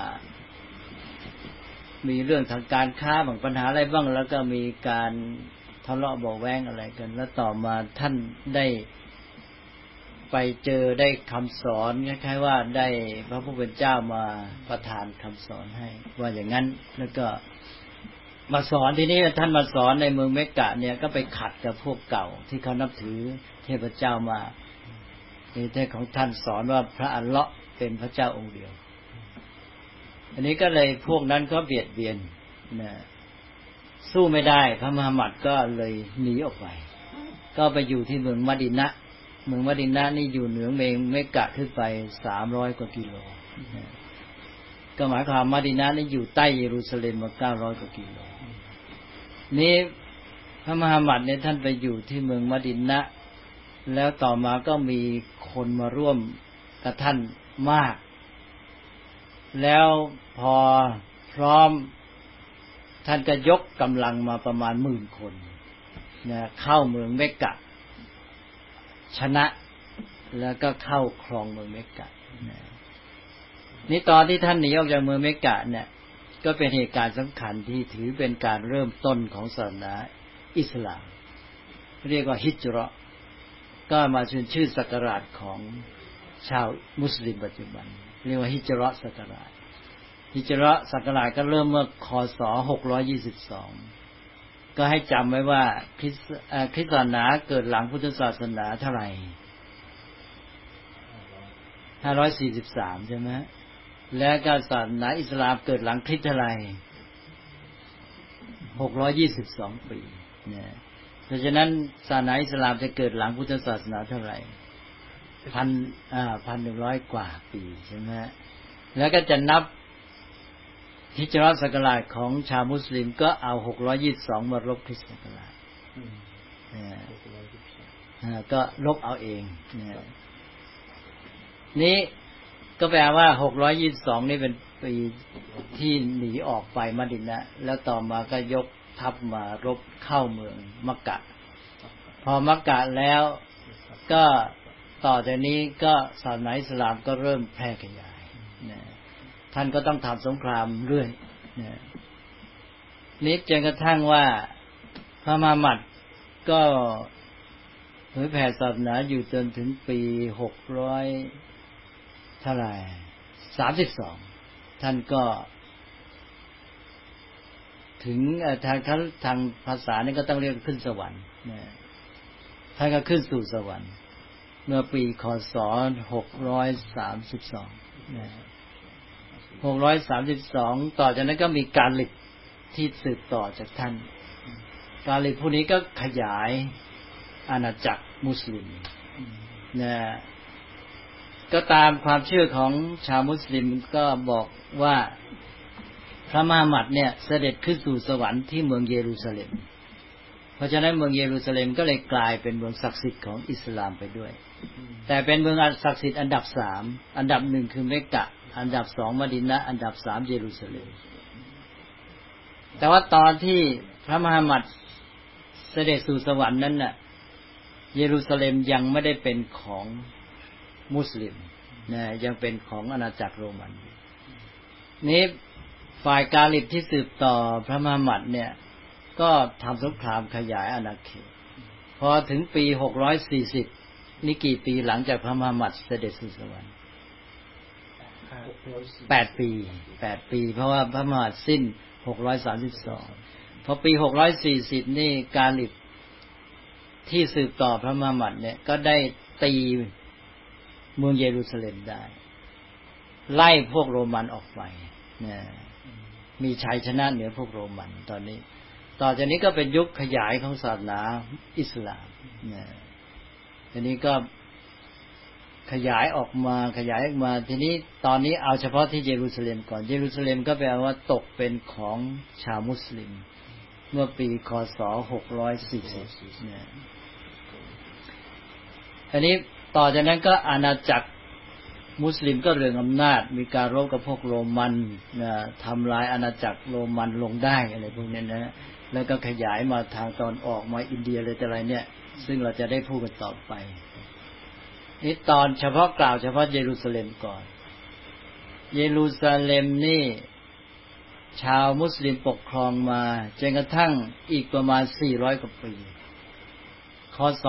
มีเรื่องทางการค้าบางปัญหาอะไรบ้างแล้วก็มีการทะเลาะเบาะแว้งอะไรกันแล้วต่อมาท่านได้ไปเจอได้คำสอนคล้ายๆว่าได้พระผู้เป็นเจ้ามาประทานคำสอนให้ว่าอย่างนั้นแล้วก็มาสอนที่นี้ท่านมาสอนในเมืองเมกะเนี่ยก็ไปขัดกับพวกเก่าที่เขานับถือเทพเจ้ามาในเทศของท่านสอนว่าพระอัลเลาะห์เป็นพระเจ้าองค์เดียวอันนี้ก็เลยพวกนั้นก็เบียดเบียนนะสู้ไม่ได้พระมุฮัมมัดก็เลยหนีออกไปก็ไปอยู่ที่เมืองมะดีนะห์เมืองมะดีนะห์นี่อยู่เหนือเมืองเมกะขึ้นไป300กว่ากิโลก็หมายความมะดีนะห์นี่อยู่ใต้เยรูซาเล็มมา900กว่ากิโลนี้พระมุฮัมมัดเนี่ยท่านไปอยู่ที่เมืองมะดีนะห์แล้วต่อมาก็มีคนมาร่วมกับท่านมากแล้วพอพร้อมท่านก็ยกกำลังมาประมาณ10,000 คนนะเข้าเมืองเมกะชนะแล้วก็เข้าครองเมืองเมกะนี่ตอนที่ท่านหนีออกจากเมืองเมกะเนี่ยก็เป็นเหตุการณ์สำคัญที่ถือเป็นการเริ่มต้นของศาสนาอิสลามเรียกว่าฮิจเราะห์ก็มาชื่อศักราชของชาวมุสลิมปัจจุบันเรียกว่าฮิจเราะห์ศักราชฮิจเราะห์ศักราชก็เริ่มเมื่อคศ622ก็ให้จำไว้ว่าคริสต์ศาสนาเกิดหลังพุทธศาสนาเท่าไหร่543ใช่ไหมและการศาสนาอิสลามเกิดหลังคริสต์เท่าไหร่622 ปีเนี่ยเพราะฉะนั้นศาสนาอิสลามจะเกิดหลังพุทธศาสนาเท่าไหร่1,100 กว่าปีใช่ไหมแล้วก็จะนับฮิจเราะห์ศักราชของชาวมุสลิมก็เอา622มารบคริสต์ศักราชก็ลบเอาเองนี่ก็แปลว่า622นี่เป็นปีที่หนีออกไปมะดีนะห์แล้วต่อมาก็ยกทัพมารบเข้าเมืองมักกะพอมักกะแล้วก็ต่อจากนี้ก็ศาสนาอิสลามก็เริ่มแพร่ขยายท่านก็ต้องทำสงครามเรื่อยนี้จนกระทั่งว่าพระมุฮัมมัดก็เผยแผ่ศาสนาอยู่จนถึงปี600เท่าไหร่32ท่านก็ถึงทางภาษานี่ก็ต้องเรียกขึ้นสวรรค์ท่านก็ขึ้นสู่สวรรค์เมื่อปีคศ632ต่อจากนั้นก็มีกาลิบที่สืบต่อจากท่านกาลิบผู้นี้ก็ขยายอาณาจักรมุสลิมก็ตามความเชื่อของชาวมุสลิมก็บอกว่าพระมุฮัมมัดเนี่ยเสด็จขึ้นสู่สวรรค์ที่เมืองเยรูซาเล็มเพราะฉะนั้นเมืองเยรูซาเล็มก็เลยกลายเป็นเมืองศักดิ์สิทธิ์ของอิสลามไปด้วยแต่เป็นเมืองศักดิ์สิทธิ์อันดับ3อันดับ1คือเมกะอันดับ2มะดีนะห์อันดับ3เยรูซาเล็มแต่ว่าตอนที่พระมุฮัมมัดเสด็จสู่สวรรค์นั้นน่ะเยรูซาเล็มยังไม่ได้เป็นของมุสลิมนะยังเป็นของอาณาจักรโรมันนี้ฝ่ายกาลิบที่สืบต่อพระมุฮัมมัดเนี่ยก็ทำสงครามขยายอาณาเขตพอถึงปี640นี่กี่ปีหลังจากพระมุฮัมมัดเสด็จสู่สวรรค์8 ปีเพราะว่าพระมุฮัมมัดสิ้น632พอปี640นี่กาลิบที่สืบต่อพระมุฮัมมัดเนี่ยก็ได้ตีเมืองเยรูซาเล็มได้ไล่พวกโรมันออกไปมีชัยชนะเหนือพวกโรมันตอนนี้ต่อจากนี้ก็เป็นยุคขยายของศาสนาอิสลามทีนี้ก็ขยายออกมาทีนี้ตอนนี้เอาเฉพาะที่เยรูซาเล็มก่อนเยรูซาเล็มก็แปลว่าตกเป็นของชาวมุสลิมเมื่อปีคศ640ทีนี้ต่อจากนั้นก็อาณาจักรมุสลิมก็เรืองอำนาจมีการรบกับพวกโรมันทำลายอาณาจักรโรมันลงได้อะไรพวกนี้นะแล้วก็ขยายมาทางตอนออกมาอินเดียเลยแต่อะไรเนี่ยซึ่งเราจะได้พูดกันต่อไปนี่ตอนเฉพาะกล่าวเฉพาะเยรูซาเล็มก่อนเยรูซาเล็มนี่ชาวมุสลิมปกครองมาจนกระทั่งอีกประมาณ400กว่าปีคศ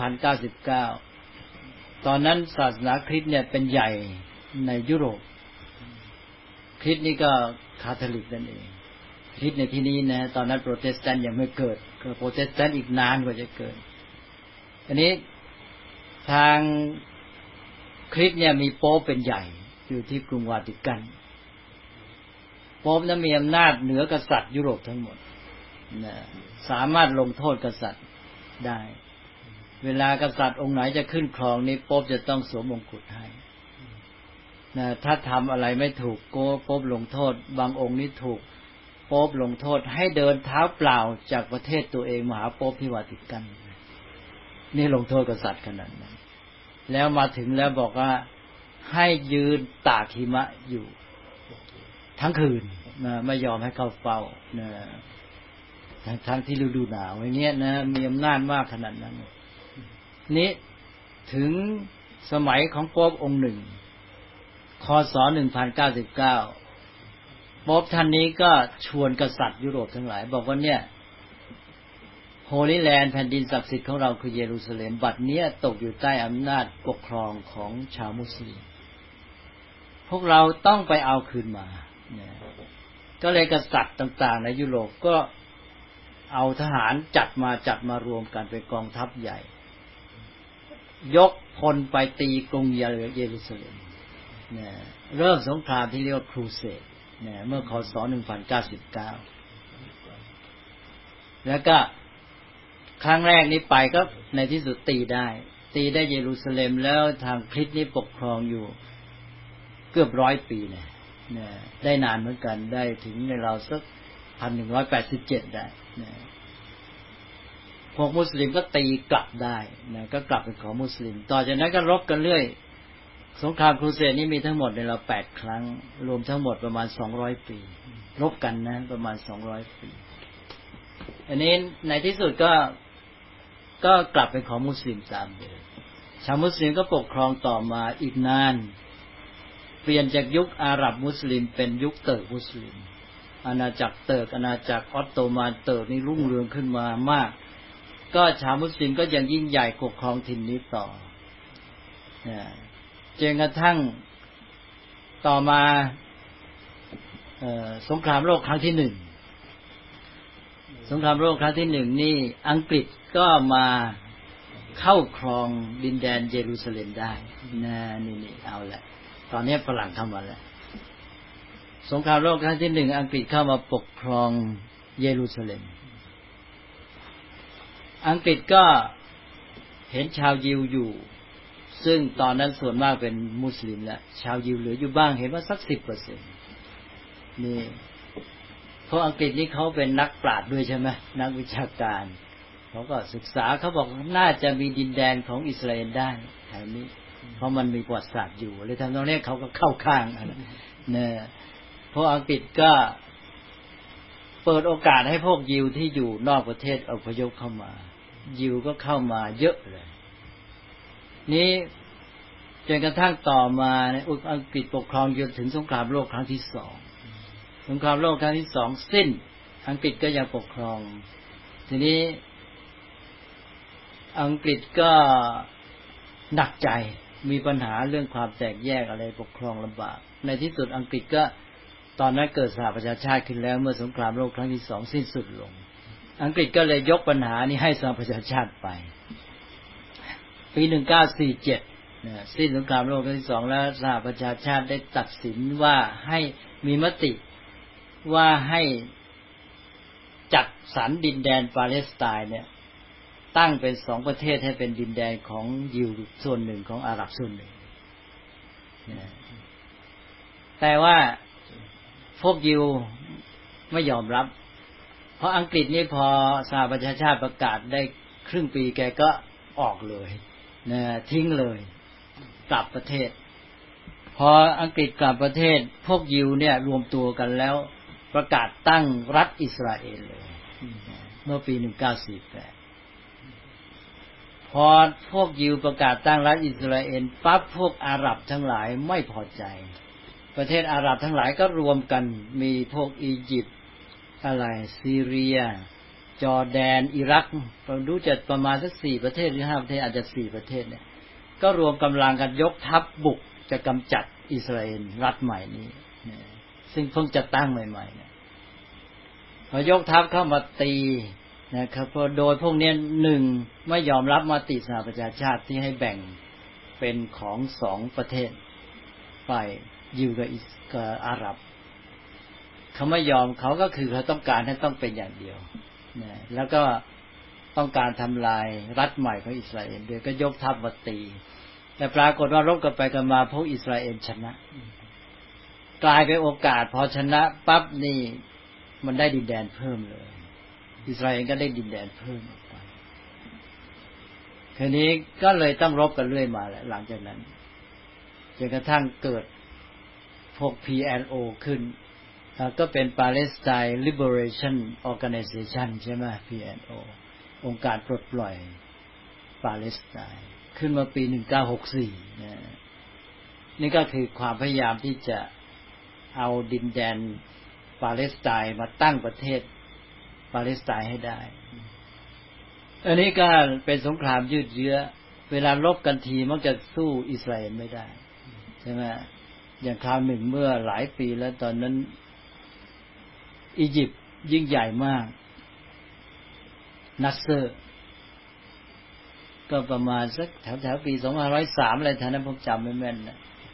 1099ตอนนั้นศาสนาคริสต์เนี่ยเป็นใหญ่ในยุโรปคริสต์นี่ก็คาทอลิกนั่นเองคริสต์ในที่นี้นะตอนนั้นโปรเตสแตนต์ยังไม่เกิดโปรเตสแตนต์อีกนานกว่าจะเกิดอันนี้ทางคริสต์เนี่ยมีโป๊ปเป็นใหญ่อยู่ที่กรุงวาติกันโป๊ปนั้นมีอำนาจเหนือกษัตริย์ยุโรปทั้งหมดนะสามารถลงโทษกษัตริย์ได้เวลากษัตริย์องค์ไหนจะขึ้นครองนี้โป๊ปจะต้องสวมมงกุฎให้นะถ้าทำอะไรไม่ถูกโป๊ปลงโทษบางองค์นี้ถูกโป๊ปลงโทษให้เดินเท้าเปล่าจากประเทศตัวเองมาหาโป๊ปที่วาติกันนี่ลงโทษกษัตริย์ขนาดนั้นแล้วมาถึงแล้วบอกว่าให้ยืนตากหิมะอยู่ทั้งคืนนะไม่ยอมให้เข้าเฝ้านะทั้งที่ฤดูหนาวอย่างเงี้ยนะมีอำนาจมากขนาดนั้นนี้ถึงสมัยของโป๊ปองค์หนึ่งคศ1099โป๊ปท่านนี้ก็ชวนกษัตริย์ยุโรปทั้งหลายบอกว่าเนี่ยโฮลีแลนด์แผ่นดินศักดิ์สิทธิ์ของเราคือเยรูซาเล็มบัดนี้ตกอยู่ใต้อำนาจปกครองของชาวมุสลิมพวกเราต้องไปเอาคืนมาก็เลยกษัตริย์ต่างๆในยุโรปก็เอาทหารจัดมารวมกันเป็นกองทัพใหญ่ยกพลไปตีกรุงเยรูซาเล็มเริ่มสงครามที่เรียกว่าครูเสดเมื่อคศ1099แล้วก็ครั้งแรกนี้ไปก็ในที่สุดตีได้เยรูซาเล็มแล้วทางคริสต์นี่ปกครองอยู่เกือบ100 ปีเนี่ยได้นานเหมือนกันได้ถึงในเราสัก1187ได้พวกมุสลิมก็ตีกลับได้ก็กลับเป็นของมุสลิมต่อจากนั้นก็รบกันเรื่อยสงครามครูเสดนี้มีทั้งหมดในเรา8 ครั้งรวมทั้งหมดประมาณ200 ปีรบกันนะประมาณ200 ปีอันนี้ในที่สุดก็กลับเป็นของมุสลิมตามเดิมชาวมุสลิมก็ปกครองต่อมาอีกนานเปลี่ยนจากยุคอาหรับมุสลิมเป็นยุคเติร์กมุสลิมอาณาจักรเติร์กอาณาจักรออตโตมันเติร์กนี่รุ่งเรืองขึ้นมามากก็ชาวมุสลิมก็ยังยิ่งใหญ่ปกครองถิ่นนี้ต่อจนกระทั่งต่อมาสงครามโลกครั้งที่1สงครามโลกครั้งที่1นี่อังกฤษก็มาเข้าครองดินแดนเยรูซาเล็มได้นี่เอาละตอนนี้ฝรั่งเข้ามาแล้วสงครามโลกครั้งที่1อังกฤษเข้ามาปกครองเยรูซาเล็มอังกฤษก็เห็นชาวยิวอยู่ซึ่งตอนนั้นส่วนมากเป็นมุสลิมแล้วชาวยิวเหลืออยู่บ้างเห็นว่าสัก 10% นี่เพราะอังกฤษนี่เขาเป็นนักปราชญ์ด้วยใช่ไหมนักวิชาการเขาก็ศึกษาเขาบอกน่าจะมีดินแดนของอิสราเอลได้แถวนี้เพราะมันมีประวัติศาสตร์อยู่เลยทำตรงนี้เขาก็เข้าข้างเนี่ยเพราะอังกฤษก็เปิดโอกาสให้พวกยิวที่อยู่นอกประเทศอพยพเข้ามายิวก็เข้ามาเยอะเลยนี้จนกระทั่งต่อมาเนี่ยอังกฤษปกครองจนถึงสงครามโลกครั้งที่2สงครามโลกครั้งที่2สิ้นอังกฤษก็ยังปกครองทีนี้อังกฤษก็หนักใจมีปัญหาเรื่องความแตกแยกอะไรปกครองลำบากในที่สุดอังกฤษก็ตอนนั้นเกิดสหประชาชาติขึ้นแล้วเมื่อสงครามโลกครั้งที่2สิ้นสุดลงอังกฤษก็เลยยกปัญหานี้ให้สหประชาชาติไปปี1947สิ้นสงครามโลกครั้งที่2แล้วสหประชาชาติได้ตัดสินว่าให้มีมติว่าให้จัดสรรดินแดนปาเลสไตน์เนี่ยตั้งเป็น2ประเทศให้เป็นดินแดนของยิวส่วนหนึ่งของอาหรับส่วนหนึ่งแต่ว่าพวกยิวไม่ยอมรับเพราะอังกฤษนี่พอสหประชาชาติประกาศได้ครึ่งปีแกก็ออกเลยทิ้งเลยกลับประเทศพออังกฤษกลับประเทศพวกยิวเนี่ยรวมตัวกันแล้วประกาศตั้งรัฐอิสราเอลเลยเมื่อปี1948พอพวกยิวประกาศตั้งรัฐอิสราเอลปั๊บพวกอาหรับทั้งหลายไม่พอใจประเทศอาหรับทั้งหลายก็รวมกันมีพวกอียิปต์อะไรซีเรียจอร์แดนอิรักเราดูจะประมาณสัก4ประเทศหรือ5ประเทศอาจจะ4ประเทศเนี่ยก็รวมกำลังกันยกทัพบุกจะกำจัดอิสราเอลรัฐใหม่นี้ซึ่งเพิ่งจะตั้งใหม่ๆเนี่ยพอยกทัพเข้ามาตีนะครับเพราะโดยพวกนี้1ไม่ยอมรับมติสหประชาชาติที่ให้แบ่งเป็นของ2ประเทศฝ่ายยิวกับอาหรับเขาไม่ยอมเขาก็คือเขาต้องการให้ต้องเป็นอย่างเดียวนะแล้วก็ต้องการทำลายรัฐใหม่ของอิสราเอลโดยก็ยกทัพมาตีแต่ปรากฏว่ารบกันไปกันมาพวกอิสราเอลชนะกลายเป็นโอกาสพอชนะปั๊บนี่มันได้ดินแดนเพิ่มเลยอิสราเอลก็ได้ดินแดนเพิ่มออกไปทีนี้ก็เลยต้องรบกันเรื่อยมาแหละหลังจากนั้นจนกระทั่งเกิดพวก PLO ขึ้นก็เป็น Palestine Liberation Organization ใช่ไหม PLO องค์การปลดปล่อยปาเลสไตน์ขึ้นมาปี1964นี่ก็คือความพยายามที่จะเอาดินแดนปาเลสไตน์มาตั้งประเทศปาเลสไตน์ให้ได้อันนี้ก็เป็นสงครามยืดเยื้อเวลารบกันทีมักจะสู้อิสราเอลไม่ได้ใช่ไหมอย่างคราวหนึ่งเมื่อหลายปีแล้วตอนนั้นอียิปต์ยิ่งใหญ่มากนัสเซอร์ก็ประมาณสักแถวๆปี2503อะไรท่านั้นผมจำไม่แม่นนะ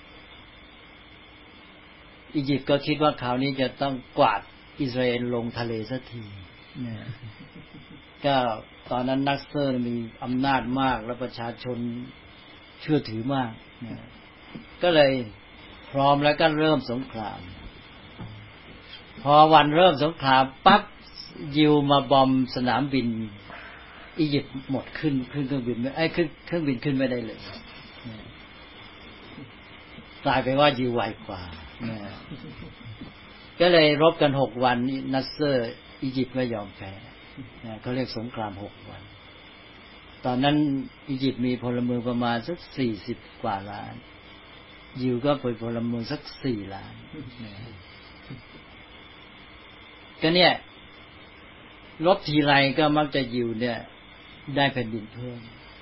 อียิปต์ก็คิดว่าคราวนี้จะต้องกวาดอิสราเอลลงทะเลสักทีเนี่ยก็ตอนนั้นนัสเซอร์มีอำนาจมากและประชาชนเชื่อถือมากเนี่ยก็เลยพร้อมแล้วก็เริ่มสงครามพอวันเริ่มสงครามปั๊บยิวมาบอมสนามบินอียิปต์หมดขึ้นเครื่องบินไม่เครื่องบินขึ้นไม่ได้เลยกลายเป็นว่ายิวไวกว่าก็เลยรบกัน6วันนัสเซอร์อียิปต์ไม่ยอมแพ้เขาเรียกสงคราม6วันตอนนั้นอียิปต์มีพลเมืองประมาณสัก40กว่าล้านยิวก็เป็นพลเมืองสัก4ล้านก็เนี่ยรบทีไรก็มักจะยิวเนี่ยได้แผ่นดินเพิ่ม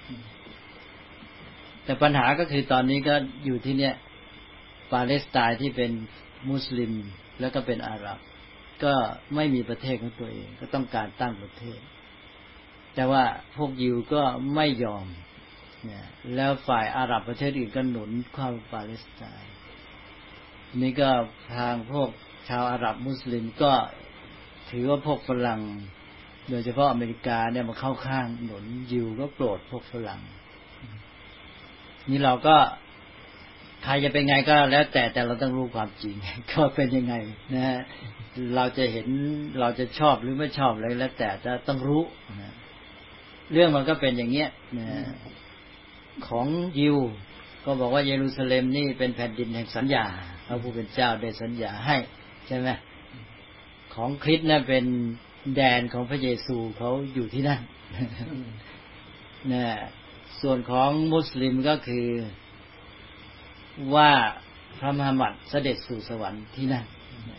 แต่ปัญหาก็คือตอนนี้ก็อยู่ที่เนี่ยปาเลสไตน์ที่เป็นมุสลิมแล้วก็เป็นอาหรับก็ไม่มีประเทศของตัวเองก็ต้องการตั้งประเทศแต่ว่าพวกยิวก็ไม่ยอมเนี่ยแล้วฝ่ายอาหรับประเทศอื่นก็หนุนเข้าปาเลสไตน์นี่ก็ทางพวกชาวอาหรับมุสลิมก็ถือว่าพวกฝรั่งโดยเฉพาะอเมริกาเนี่ยมาเข้าข้างหนุนยิวก็โกรธพวกฝรั่งนี่เราก็ใครจะเป็นไงก็แล้วแต่เราต้องรู้ความจริงก็เป็นยังไงนะฮะเราจะเห็นเราจะชอบหรือไม่ชอบอะไรแล้วแต่จะต้องรู้นะเรื่องมันก็เป็นอย่างเงี้ยนะของยิวก็บอกว่าเยรูซาเล็มนี่เป็นแผ่นดินแห่งสัญญาพระผู้เป็นเจ้าได้สัญญาให้ใช่ไหมของคริสต์น่ะเป็นแดนของพระเยซูเขาอยู่ที่นั่นนะส่วนของมุสลิมก็คือว่าพระมุฮัมมัดเสด็จสู่สวรรค์ที่นั่น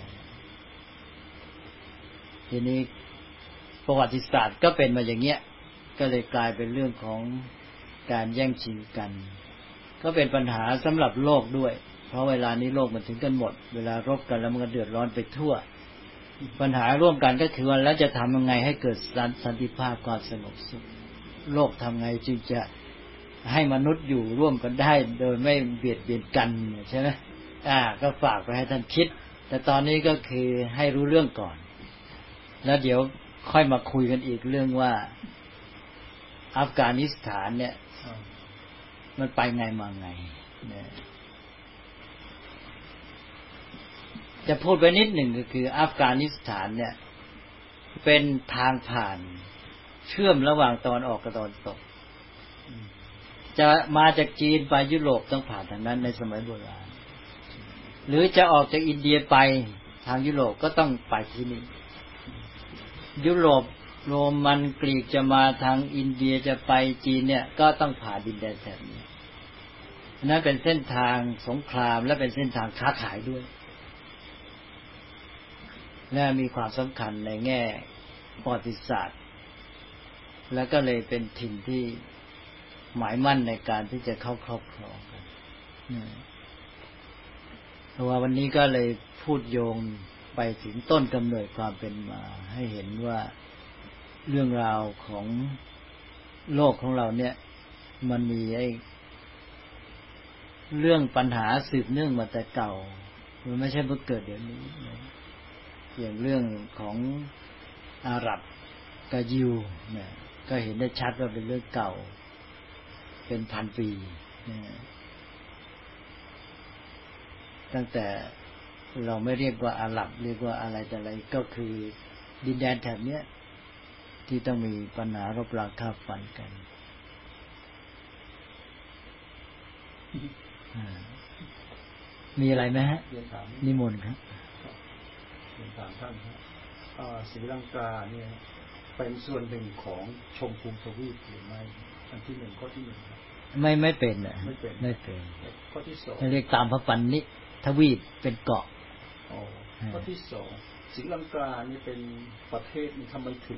ทีนี้ประวัติศาสตร์ก็เป็นมาอย่างเงี้ยก็เลยกลายเป็นเรื่องของการแย่งชิงกันก็เป็นปัญหาสำหรับโลกด้วยเพราะเวลานี้โลกมันถึงกันหมดเวลารบกันแล้วมันก็เดือดร้อนไปทั่วปัญหาร่วมกันก็คือว่าแล้วจะทำยังไงให้เกิดสันติภาพความสงบสุขโลกทำไงจึงจะให้มนุษย์อยู่ร่วมกันได้โดยไม่เบียดเบียนกันใช่ไหมก็ฝากไปให้ท่านคิดแต่ตอนนี้ก็คือให้รู้เรื่องก่อนแล้วเดี๋ยวค่อยมาคุยกันอีกเรื่องว่าอัฟกานิสถานเนี่ยมันไปไงมาไงจะพูดไปนิดหนึ่งก็คืออัฟกานิสถานเนี่ยเป็นทางผ่านเชื่อมระหว่างตะวันออกกับตะวันตกจะมาจากจีนไปยุโรปต้องผ่านทางนั้นในสมัยโบราณหรือจะออกจากอินเดียไปทางยุโรปก็ต้องไปที่นี่ยุโรปโรมันกรีกจะมาทางอินเดียจะไปจีนเนี่ยก็ต้องผ่านดินแดนแถบนี้นั่นเป็นเส้นทางสงครามและเป็นเส้นทางค้าขายด้วยและมีความสำคัญในแง่ประวัติศาสตร์และก็เลยเป็นถิ่นที่หมายมั่นในการที่จะเข้าครอบครองกันเพราะว่าวันนี้ก็เลยพูดโยงไปถึงต้นกำเนิดความเป็นมาให้เห็นว่าเรื่องราวของโลกของเราเนี่ยมันมีเรื่องปัญหาสืบเนื่องมาแต่เก่ามันไม่ใช่เพิ่งเกิดเดี๋ยวนี้อย่างเรื่องของอาหรับกับยิวเนี่ยก็เห็นได้ชัดว่าเป็นเรื่องเก่าเป็นพันปีตั้งแต่เราไม่เรียกว่าอาหรับเรียกว่าอะไรแต่อะไรก็คือดินแดนแถบเนี้ยที่ต้องมีปัญหารบราฆ่าฟันกันมีอะไรไหมฮะนิมนต์ครับเรียนถามท่านครับศรีลังกาเนี่ยเป็นส่วนหนึ่งของชมพูทวีปหรือไม่อันที่หนึ่งข้อที่หนึ่งไม่เป็นอ่ะไม่เป็นข้อที่สองเรียกตามพระปัญญิทวีปเป็นเกาะข้อที่สองศรีลังกานี่เป็นประเทศนี่ทำไมถึง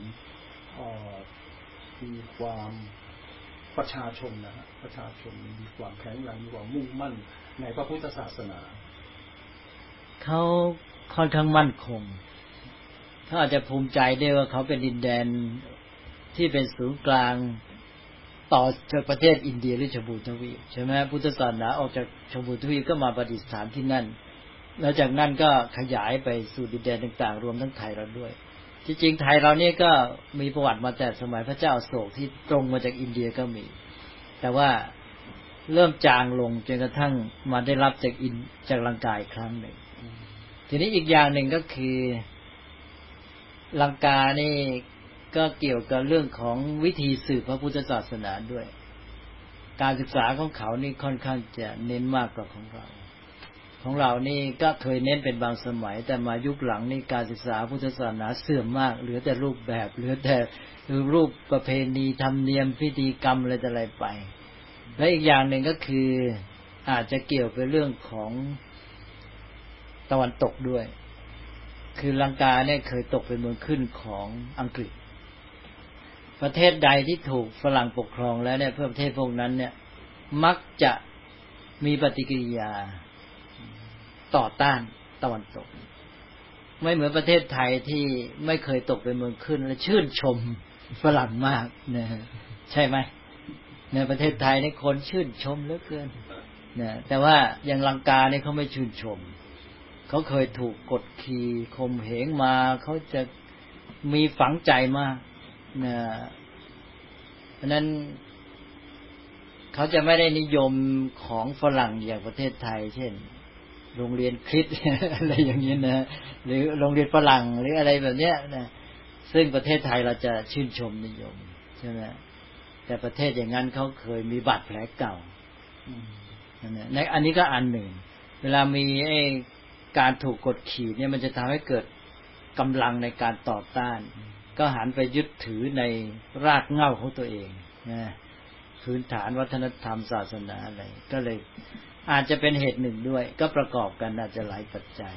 มีความประชาชนนะฮะประชาชนมีความแข็งแรงมีความมุ่งมั่นในพระพุทธศาสนาเขาค่อนข้างมั่นคงเขาอาจจะภูมิใจได้ว่าเขาเป็นดินแดนที่เป็นศูนย์กลางต่อจากประเทศอินเดียหรือชมพูทวีปใช่ไหมพุทธศาสนาออกจากชมพูทวีปก็มาประดิษฐานที่นั่นแล้วจากนั้นก็ขยายไปสู่ดินแดนต่างๆรวมทั้งไทยเราด้วยจริงๆไทยเรานี่ก็มีประวัติมาแต่สมัยพระเจ้าอโศกที่ตรงมาจากอินเดียก็มีแต่ว่าเริ่มจางลงจนกระทั่งมาได้รับจากลังกาอีกครั้งหนึ่งทีนี้อีกอย่างหนึ่งก็คือลังกานี่ก็เกี่ยวกับเรื่องของวิธีสืบพระพุทธศาสนาด้วยการศึกษาของเขานี่ค่อนข้างจะเน้นมากกว่าของเรานี่ก็เคยเน้นเป็นบางสมัยแต่มายุคหลังนี่การศึกษาพุทธศาสนาเสื่อมมากเหลือแต่รูปแบบเหลือแต่รูปประเพณีธรรมเนียมพิธีกรรมอะไรแต่อะไรไปและอีกอย่างหนึ่งก็คืออาจจะเกี่ยวกับเรื่องของตะวันตกด้วยคือลังกาเนี่ยเคยตกเป็นเมืองขึ้นของอังกฤษประเทศใดที่ถูกฝรั่งปกครองแล้วเนี่ยประเทศพวกนั้นเนี่ยมักจะมีปฏิกิริยาต่อต้านตะวันตกไม่เหมือนประเทศไทยที่ไม่เคยตกเป็นเมืองขึ้นและชื่นชมฝรั่งมากนะใช่ไหมในประเทศไทยนี่คนชื่นชมเหลือเกินนะแต่ว่าอย่างลังกาเนี่ยเขาไม่ชื่นชมเขาเคยถูกกดขี่ข่มเหงมาเขาจะมีฝังใจมากนะเพราะนั้นเขาจะไม่ได้นิยมของฝรั่งอย่างประเทศไทยเช่นโรงเรียนคริสต์อะไรอย่างนี้นะหรือโรงเรียนฝรั่งหรืออะไรแบบเนี้ยนะซึ่งประเทศไทยเราจะชื่นชมนิยมใช่ไหมแต่ประเทศอย่างนั้นเขาเคยมีบาดแผลเก่าในอันนี้ก็อันหนึ่งเวลามีการถูกกดขี่เนี่ยมันจะทำให้เกิดกำลังในการต่อต้านก็หันไปยึดถือในรากเหง้าของตัวเองนะพื้นฐานวัฒนธรรมศาสนาอะไรก็เลยอาจจะเป็นเหตุหนึ่งด้วยก็ประกอบกันอาจจะหลายปัจจัย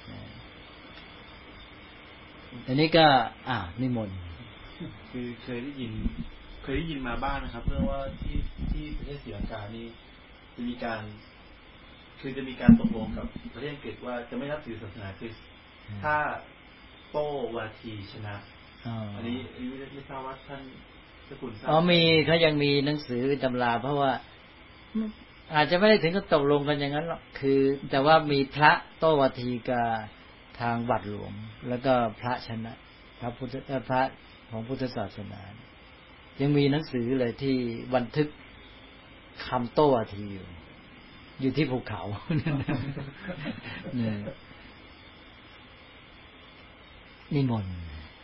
อันนี้ก็นิมนต์คือเคยได้ยินมาบ้างนะครับเรื่องว่าที่ประเทศศรีลังกานี่จะมีการตกลงกับประเทศอังกฤษว่าจะไม่นับถือศาสนาคริสต์ถ้าโต้วาทีชนะอันนี้ไม่ทราบว่าท่านเจ้าคุณทราบมีเขายังมีหนังสือตำราเพราะว่าอาจจะไม่ได้ถึงกับตกลงกันอย่างนั้นหรอกคือแต่ว่ามีพระโต้วาทีกับทางบัตรหลวงแล้วก็พระชนะพระของพุทธศาสนายังมีหนังสือเลยที่บันทึกคำโต้วาทีอยู่ที่ภูเขาเนี่ยนิมนต์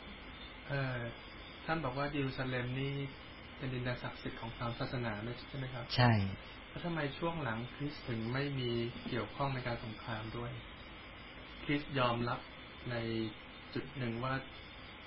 ท่านบอกว่าเยรูซาเล็มนี่เป็นดินแดนศักดิ์สิทธิ์ของทางศาสนาใช่ไหมครับใช่แล้วทำไมช่วงหลังคริสต์ถึงไม่มีเกี่ยวข้องในการสงครามด้วยคริสต์ยอมรับในจุดหนึ่งว่า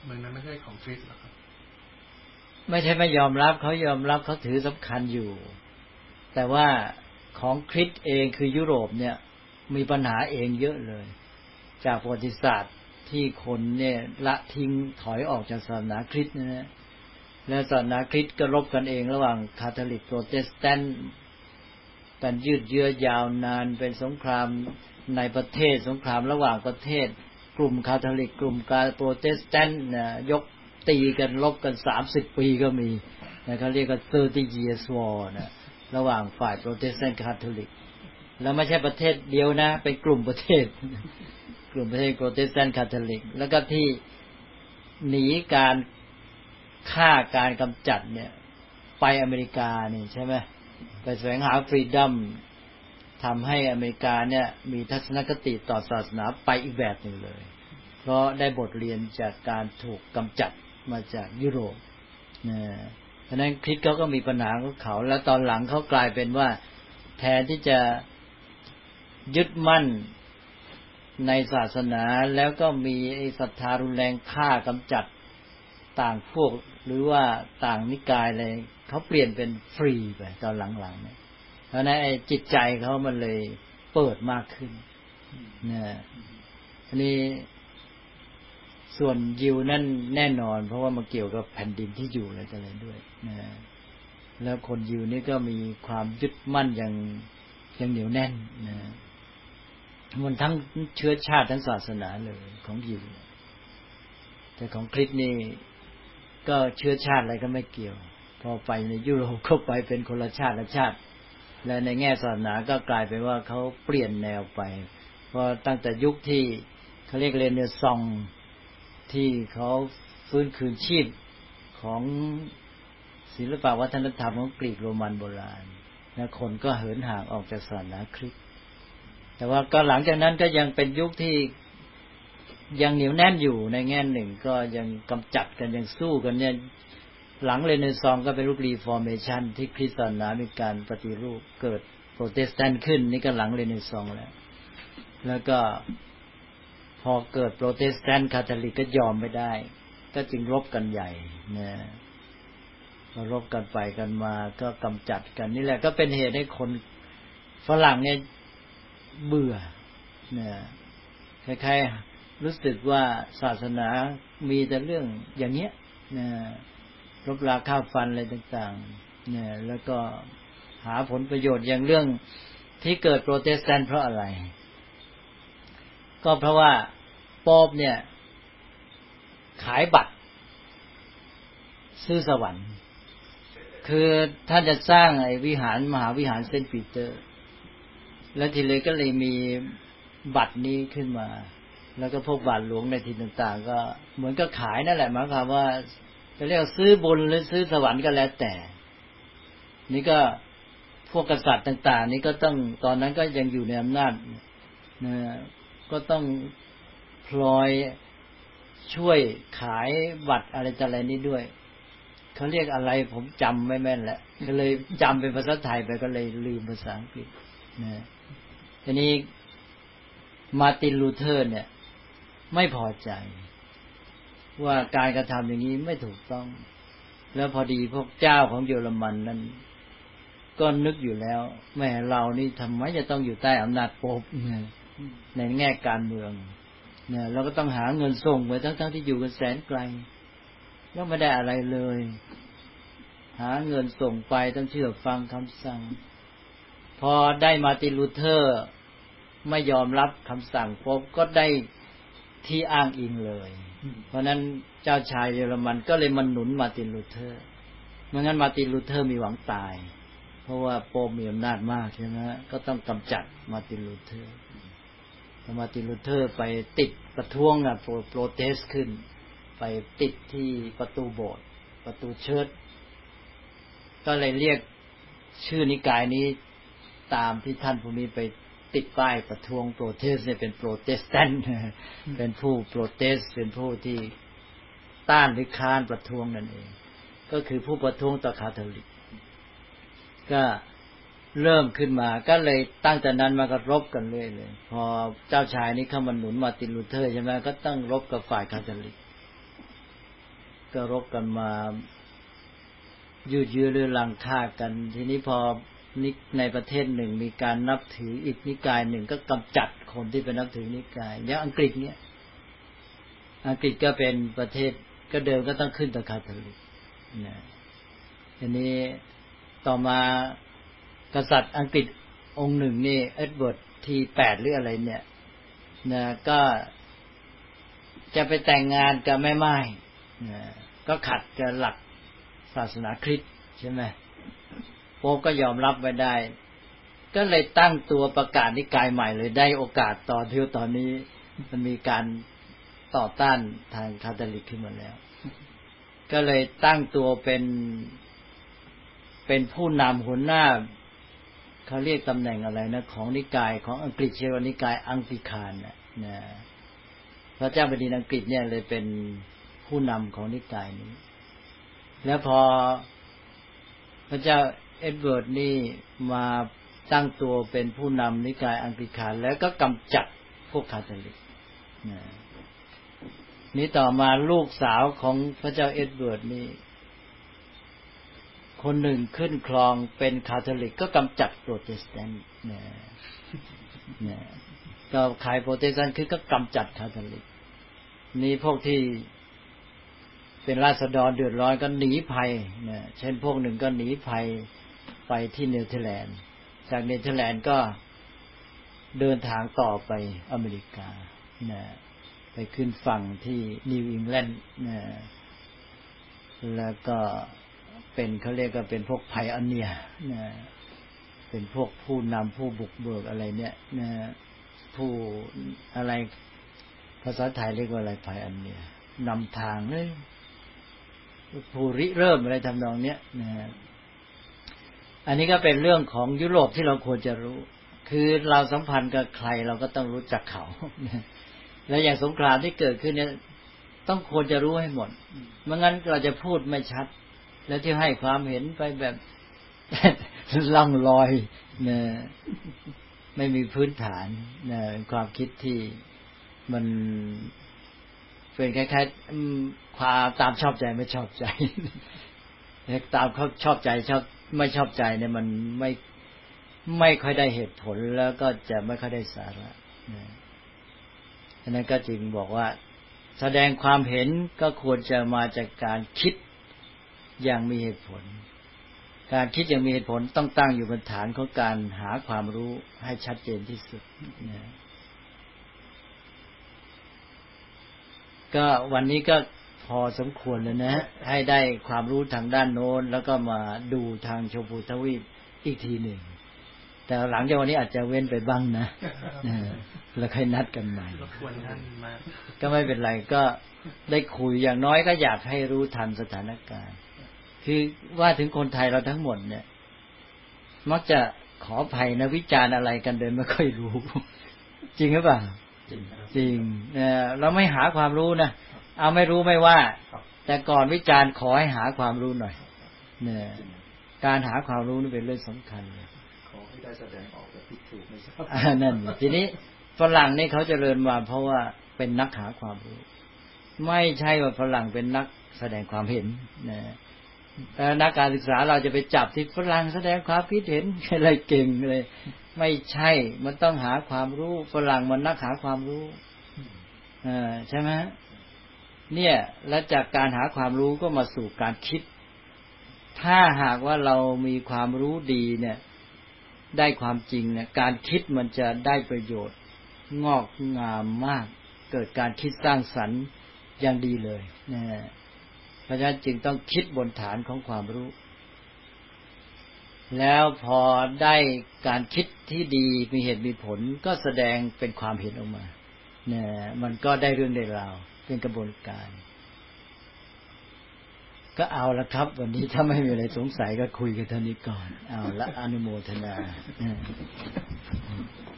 เมืองนั้นไม่ใช่ของคริสต์หรอครับไม่ใช่ไม่ยอมรับเขายอมรับเขาถือสำคัญอยู่แต่ว่าของคริสต์เองคือยุโรปเนี่ยมีปัญหาเองเยอะเลยจากประวัติศาสตร์ที่คนเนี่ยละทิ้งถอยออกจากศาสนาคริสต์นะแล้วศาสนาคริสต์ก็รบกันเองระหว่างคาทอลิกโปรเตสแตนต์กันยืดเยื้อยาวนานเป็นสงครามในประเทศสงครามระหว่างประเทศกลุ่มคาทอลิกกลุ่มกาโปรเตสแตนต์ยกตีกันรบกัน30ปีก็มีนะเขาเรียกว่า30 years war นะระหว่างฝ่ายโปรเตสแตนต์คาทอลิกแล้วไม่ใช่ประเทศเดียวนะเป็นกลุ่มประเทศกลุ่มประเทศโปรเตสแตนต์คาทอลิกแล้วก็ที่หนีการฆ่าการกำจัดเนี่ยไปอเมริกานี่ใช่ไหมไปแสวงหาฟรีดัมทำให้อเมริกาเนี่ยมีทัศนคติต่อศาสนาไปอีกแบบหนึ่งเลยเพราะได้บทเรียนจากการถูกกำจัดมาจากยุโรปนะเพราะนั้นคริสต์เขาก็มีปัญหาของเขาแล้วตอนหลังเขากลายเป็นว่าแทนที่จะยึดมั่นในศาสนาแล้วก็มีศรัทธารุนแรงฆ่ากำจัดต่างพวกหรือว่าต่างนิกายอะไรเขาเปลี่ยนเป็นฟรีไปตอนหลังๆเนี่ยเพราะนั้นจิตใจเขามันเลยเปิดมากขึ้นนะอันนี้ส่วนยิวนั่นแน่นอนเพราะว่ามันเกี่ยวกับแผ่นดินที่อยู่อะไรต่ออะไรด้วยนะแล้วคนยิวนี่ก็มีความยึดมั่นอย่างเหนียวแน่นนะมันทั้งเชื้อชาติทั้งศาสนาเลยของยิวแต่ของคริสต์นี่ก็เชื้อชาติอะไรก็ไม่เกี่ยวพอไปในยุโรปเข้าไปเป็นคนละชาติละชาติและในแง่ศาสนาก็กลายเป็นว่าเขาเปลี่ยนแนวไปเพราะตั้งแต่ยุคที่เขาเรียกเรเนซองส์ที่เขาฟื้นคืนชีพของศิลปวัฒนธรรมของกรีกโรมันโบราณและคนก็เหินห่างออกจากศาสนาคริสต์แต่ว่าก็หลังจากนั้นก็ยังเป็นยุคที่ยังเหนียวแน่นอยู่ในแง่หนึ่งก็ยังกำจัดกันยังสู้กันเนี่ยหลังเรเนซองส์ก็เป็นยุครีฟอร์เมชันที่คริสต์ศาสนามีการปฏิรูปเกิดโปรเตสแตนต์ขึ้นนี่ก็หลังเรเนซองส์แล้วก็พอเกิดโปรเตสแตนต์คาทอลิกก็ยอมไม่ได้ก็จึงรบกันใหญ่นะพอรบกันไปกันมาก็กำจัดกันนี่แหละก็เป็นเหตุให้คนฝรั่งเนี่ยเบื่อนะคล้ายๆรู้สึกว่าศาสนามีแต่เรื่องอย่างเงี้ยนะรบราฆ่าฟันอะไรต่างๆนะแล้วก็หาผลประโยชน์อย่างเรื่องที่เกิดโปรเตสแตนต์เพราะอะไรก็เพราะว่าโป๊ปเนี่ยขายบัตรซื้อสวรรค์คือท่านจะสร้างไอ้วิหารมหาวิหารเซนต์ปีเตอร์แล้วทีเลยก็เลยมีบัตรนี้ขึ้นมาแล้วก็พวกบาทหลวงในที่ต่างๆก็เหมือนกับขายนั่นแหละหมายความว่าจะเรียกซื้อบุญหรือซื้อสวรรค์ก็แล้วแต่นี่ก็พวกกษัตริย์ต่างๆนี่ก็ต้องตอนนั้นก็ยังอยู่ในอำนาจนะก็ต้องพลอยช่วยขายบัตรอะไรต่ออะไรนี้ด้วยเขาเรียกอะไรผมจำไม่แม่นแหละก็เลยจำเป็นภาษาไทยไปก็เลยลืมภาษาอังกฤษนะทีนี้มาร์ตินลูเทอร์เนี่ยไม่พอใจว่าการกระทำอย่างนี้ไม่ถูกต้องแล้วพอดีพวกเจ้าของเยอรมันนั้นก็นึกอยู่แล้วแม่เรานี่ทำไมจะต้องอยู่ใต้อำนาจโป๊ปในแง่การเมืองเนี่ยเราก็ต้องหาเงินส่งไปทั้งที่อยู่กันแสนไกลแล้วไม่ได้อะไรเลยหาเงินส่งไปต้องเชื่อฟังคำสั่งพอได้มาร์ตินลูเทอร์ไม่ยอมรับคำสั่งโป๊ปก็ได้ที่อ้างอิงเลยเพราะนั้นเจ้าชายเยอรมันก็เลยมาหนุนมาร์ตินลูเทอร์ไม่งั้นมาร์ตินลูเทอร์มีหวังตายเพราะว่าโป๊ปมีอำนาจมากใช่ไหมก็ต้องกำจัดมาร์ตินลูเทอร์มาร์ตินลูเทอร์ไปติดประท้วงโปรเตสขึ้นไปติดที่ประตูโบสถ์ประตูเชิร์ชก็เลยเรียกชื่อนิกายนี้ตามที่ท่านผู้นี้ไปติดป้ายประท้วงโปรเตสเนี่ยเป็นโปรเตสแตนต์เป็นผู้โปรเตสเป็นผู้ที่ต้านหรือค้านประท้วงนั่นเองก็คือผู้ประท้วงต่อคาทอลิกก็เริ่มขึ้นมาก็เลยตั้งแต่นั้นมาก็รบกันเรื่อยเลยพอเจ้าชายนี้เข้ามาหนุนมาร์ตินลูเทอร์ใช่ไหมก็ต้องรบกับฝ่ายคาทอลิกก็รบกันมายืดเยื้อเรื้อรังฆ่ากันทีนี้พอในประเทศหนึ่งมีการนับถืออีกนิกายหนึ่งก็กำจัดคนที่เป็นนับถือนิกายอย่างอังกฤษเนี่ยอังกฤษก็เป็นประเทศก็เดิมก็ต้องขึ้นต่อคาทอลิกนะทีนี้ต่อมากษัตริย์อังกฤษองค์หนึ่งนี่เอ็ดเวิร์ดที่8หรืออะไรเนี่ยนะก็จะไปแต่งงานกับแม่ไม้นะก็ขัดกับหลักศาสนาคริสต์ใช่ไหมโป๊ปก็ยอมรับไม่ได้ก็เลยตั้งตัวประกาศนิกายใหม่เลยได้โอกาสตอนนี้มันมีการต่อต้านทางคาทอลิกขึ้นมาแล้วก็เลยตั้งตัวเป็นผู้นำหัวหน้าเขาเรียกตำแหน่งอะไรนะของนิกายของอังกฤษชื่อว่านิกายอังกฤษานนะพระเจ้าแผ่นดินอังกฤษเนี่ยเลยเป็นผู้นำของนิกายนี้แล้วพอพระเจ้าเอ็ดเวิร์ดนี่มาตั้งตัวเป็นผู้นำนิกายอังกฤษานแล้วก็กำจัดพวกคาทอลิกนี่ต่อมาลูกสาวของพระเจ้าเอ็ดเวิร์ดนี่คนหนึ่งขึ้นครองเป็นคาทอลิกก็กำจัดโปรเตสแตนต์ก็ขายโปรเตสแตนต์คือก็กำจัดคาทอลิกนี่พวกที่เป็นราษฎรเดือดร้อนก็หนีภัยเช่นพวกหนึ่งก็หนีภัยไปที่เนเธอร์แลนด์จากเนเธอร์แลนด์ก็เดินทางต่อไปอเมริกาไปขึ้นฝั่งที่นิวอิงแลนด์แล้วก็เป็นเขาเรียกว่าเป็นพวกไพออเนียร์เป็นพวกผู้นำผู้บุกเบิกอะไรเนี่ยผู้อะไรภาษาไทยเรียกว่าอะไรไพออเนียร์นำทางเลยผู้ริเริ่มอะไรทำนองเนี้ยอันนี้ก็เป็นเรื่องของยุโรปที่เราควรจะรู้คือเราสัมพันธ์กับใครเราก็ต้องรู้จักเขาแล้วอย่างสงครามที่เกิดขึ้นเนี่ยต้องควรจะรู้ให้หมดไม่งั้นเราจะพูดไม่ชัดแล้วที่ให้ความเห็นไปแบบล่องลอยไม่มีพื้นฐานความคิดที่มันเป็นคล้ายๆความตามชอบใจไม่ชอบใจตามเขาชอบใจชอบไม่ชอบใจเนี่ยมันไม่ค่อยได้เหตุผลแล้วก็จะไม่ค่อยได้สาระฉะนั้นก็จึงบอกว่าแสดงความเห็นก็ควรจะมาจากการคิดอย่างมีเหตุผลการคิดอย่างมีเหตุผลต้องตั้งอยู่บนฐานของการหาความรู้ให้ชัดเจนที่สุดก็วันนี้ก็พอสมควรแล้วนะให้ได้ความรู้ทางด้านโน้นแล้วก็มาดูทางชมพูทวีปอีกทีหนึ่งแต่หลังจากวันนี้อาจจะเว้นไปบ้างนะแล้วค่อยนัดกันใหม่ก็ไม่เป็นไรก็ได้คุยอย่างน้อยก็อยากให้รู้ทันสถานการณ์คือว่าถึงคนไทยเราทั้งหมดเนี่ยมักจะขออภัยนะวิจารณ์อะไรกันโดยไม่ค่อยรู้จริงหรือเปล่าจริงเราไม่หาความรู้นะเอาไม่รู้ไม่ว่าแต่ก่อนวิจารณ์ขอให้หาความรู้หน่อยเนี่ยการหาความรู้นี่เป็นเรื่องสำคัญเลยขอให้ได้แสดงออกแบบผิดถูกไม่ทราบนั่นทีนี้ฝรั่งนี่เขาเจริญมาเพราะว่าเป็นนักหาความรู้ไม่ใช่ว่าฝรั่งเป็นนักแสดงความเห็นนะนักการศึกษาเราจะไปจับที่ฝรั่งแสดงความคิดเห็นอะไรเก่งเลยไม่ใช่มันต้องหาความรู้ฝรั่งมันนักหาความรู้ใช่ไหมเนี่ยและจากการหาความรู้ก็มาสู่การคิดถ้าหากว่าเรามีความรู้ดีเนี่ยได้ความจริงเนี่ยการคิดมันจะได้ประโยชน์งอกงามมากเกิดการคิดสร้างสรรค์อย่างดีเลยนะเพราะฉะนั้นจึงต้องคิดบนฐานของความรู้แล้วพอได้การคิดที่ดีมีเหตุมีผลก็แสดงเป็นความเห็นออกมาเนี่ยมันก็ได้เรื่องได้ราวเป็นกระบวนการก็เอาละครับวันนี้ถ้าไม่มีอะไรสงสัยก็คุยกันเท่านี้ก่อนเอาละอนุโมทนา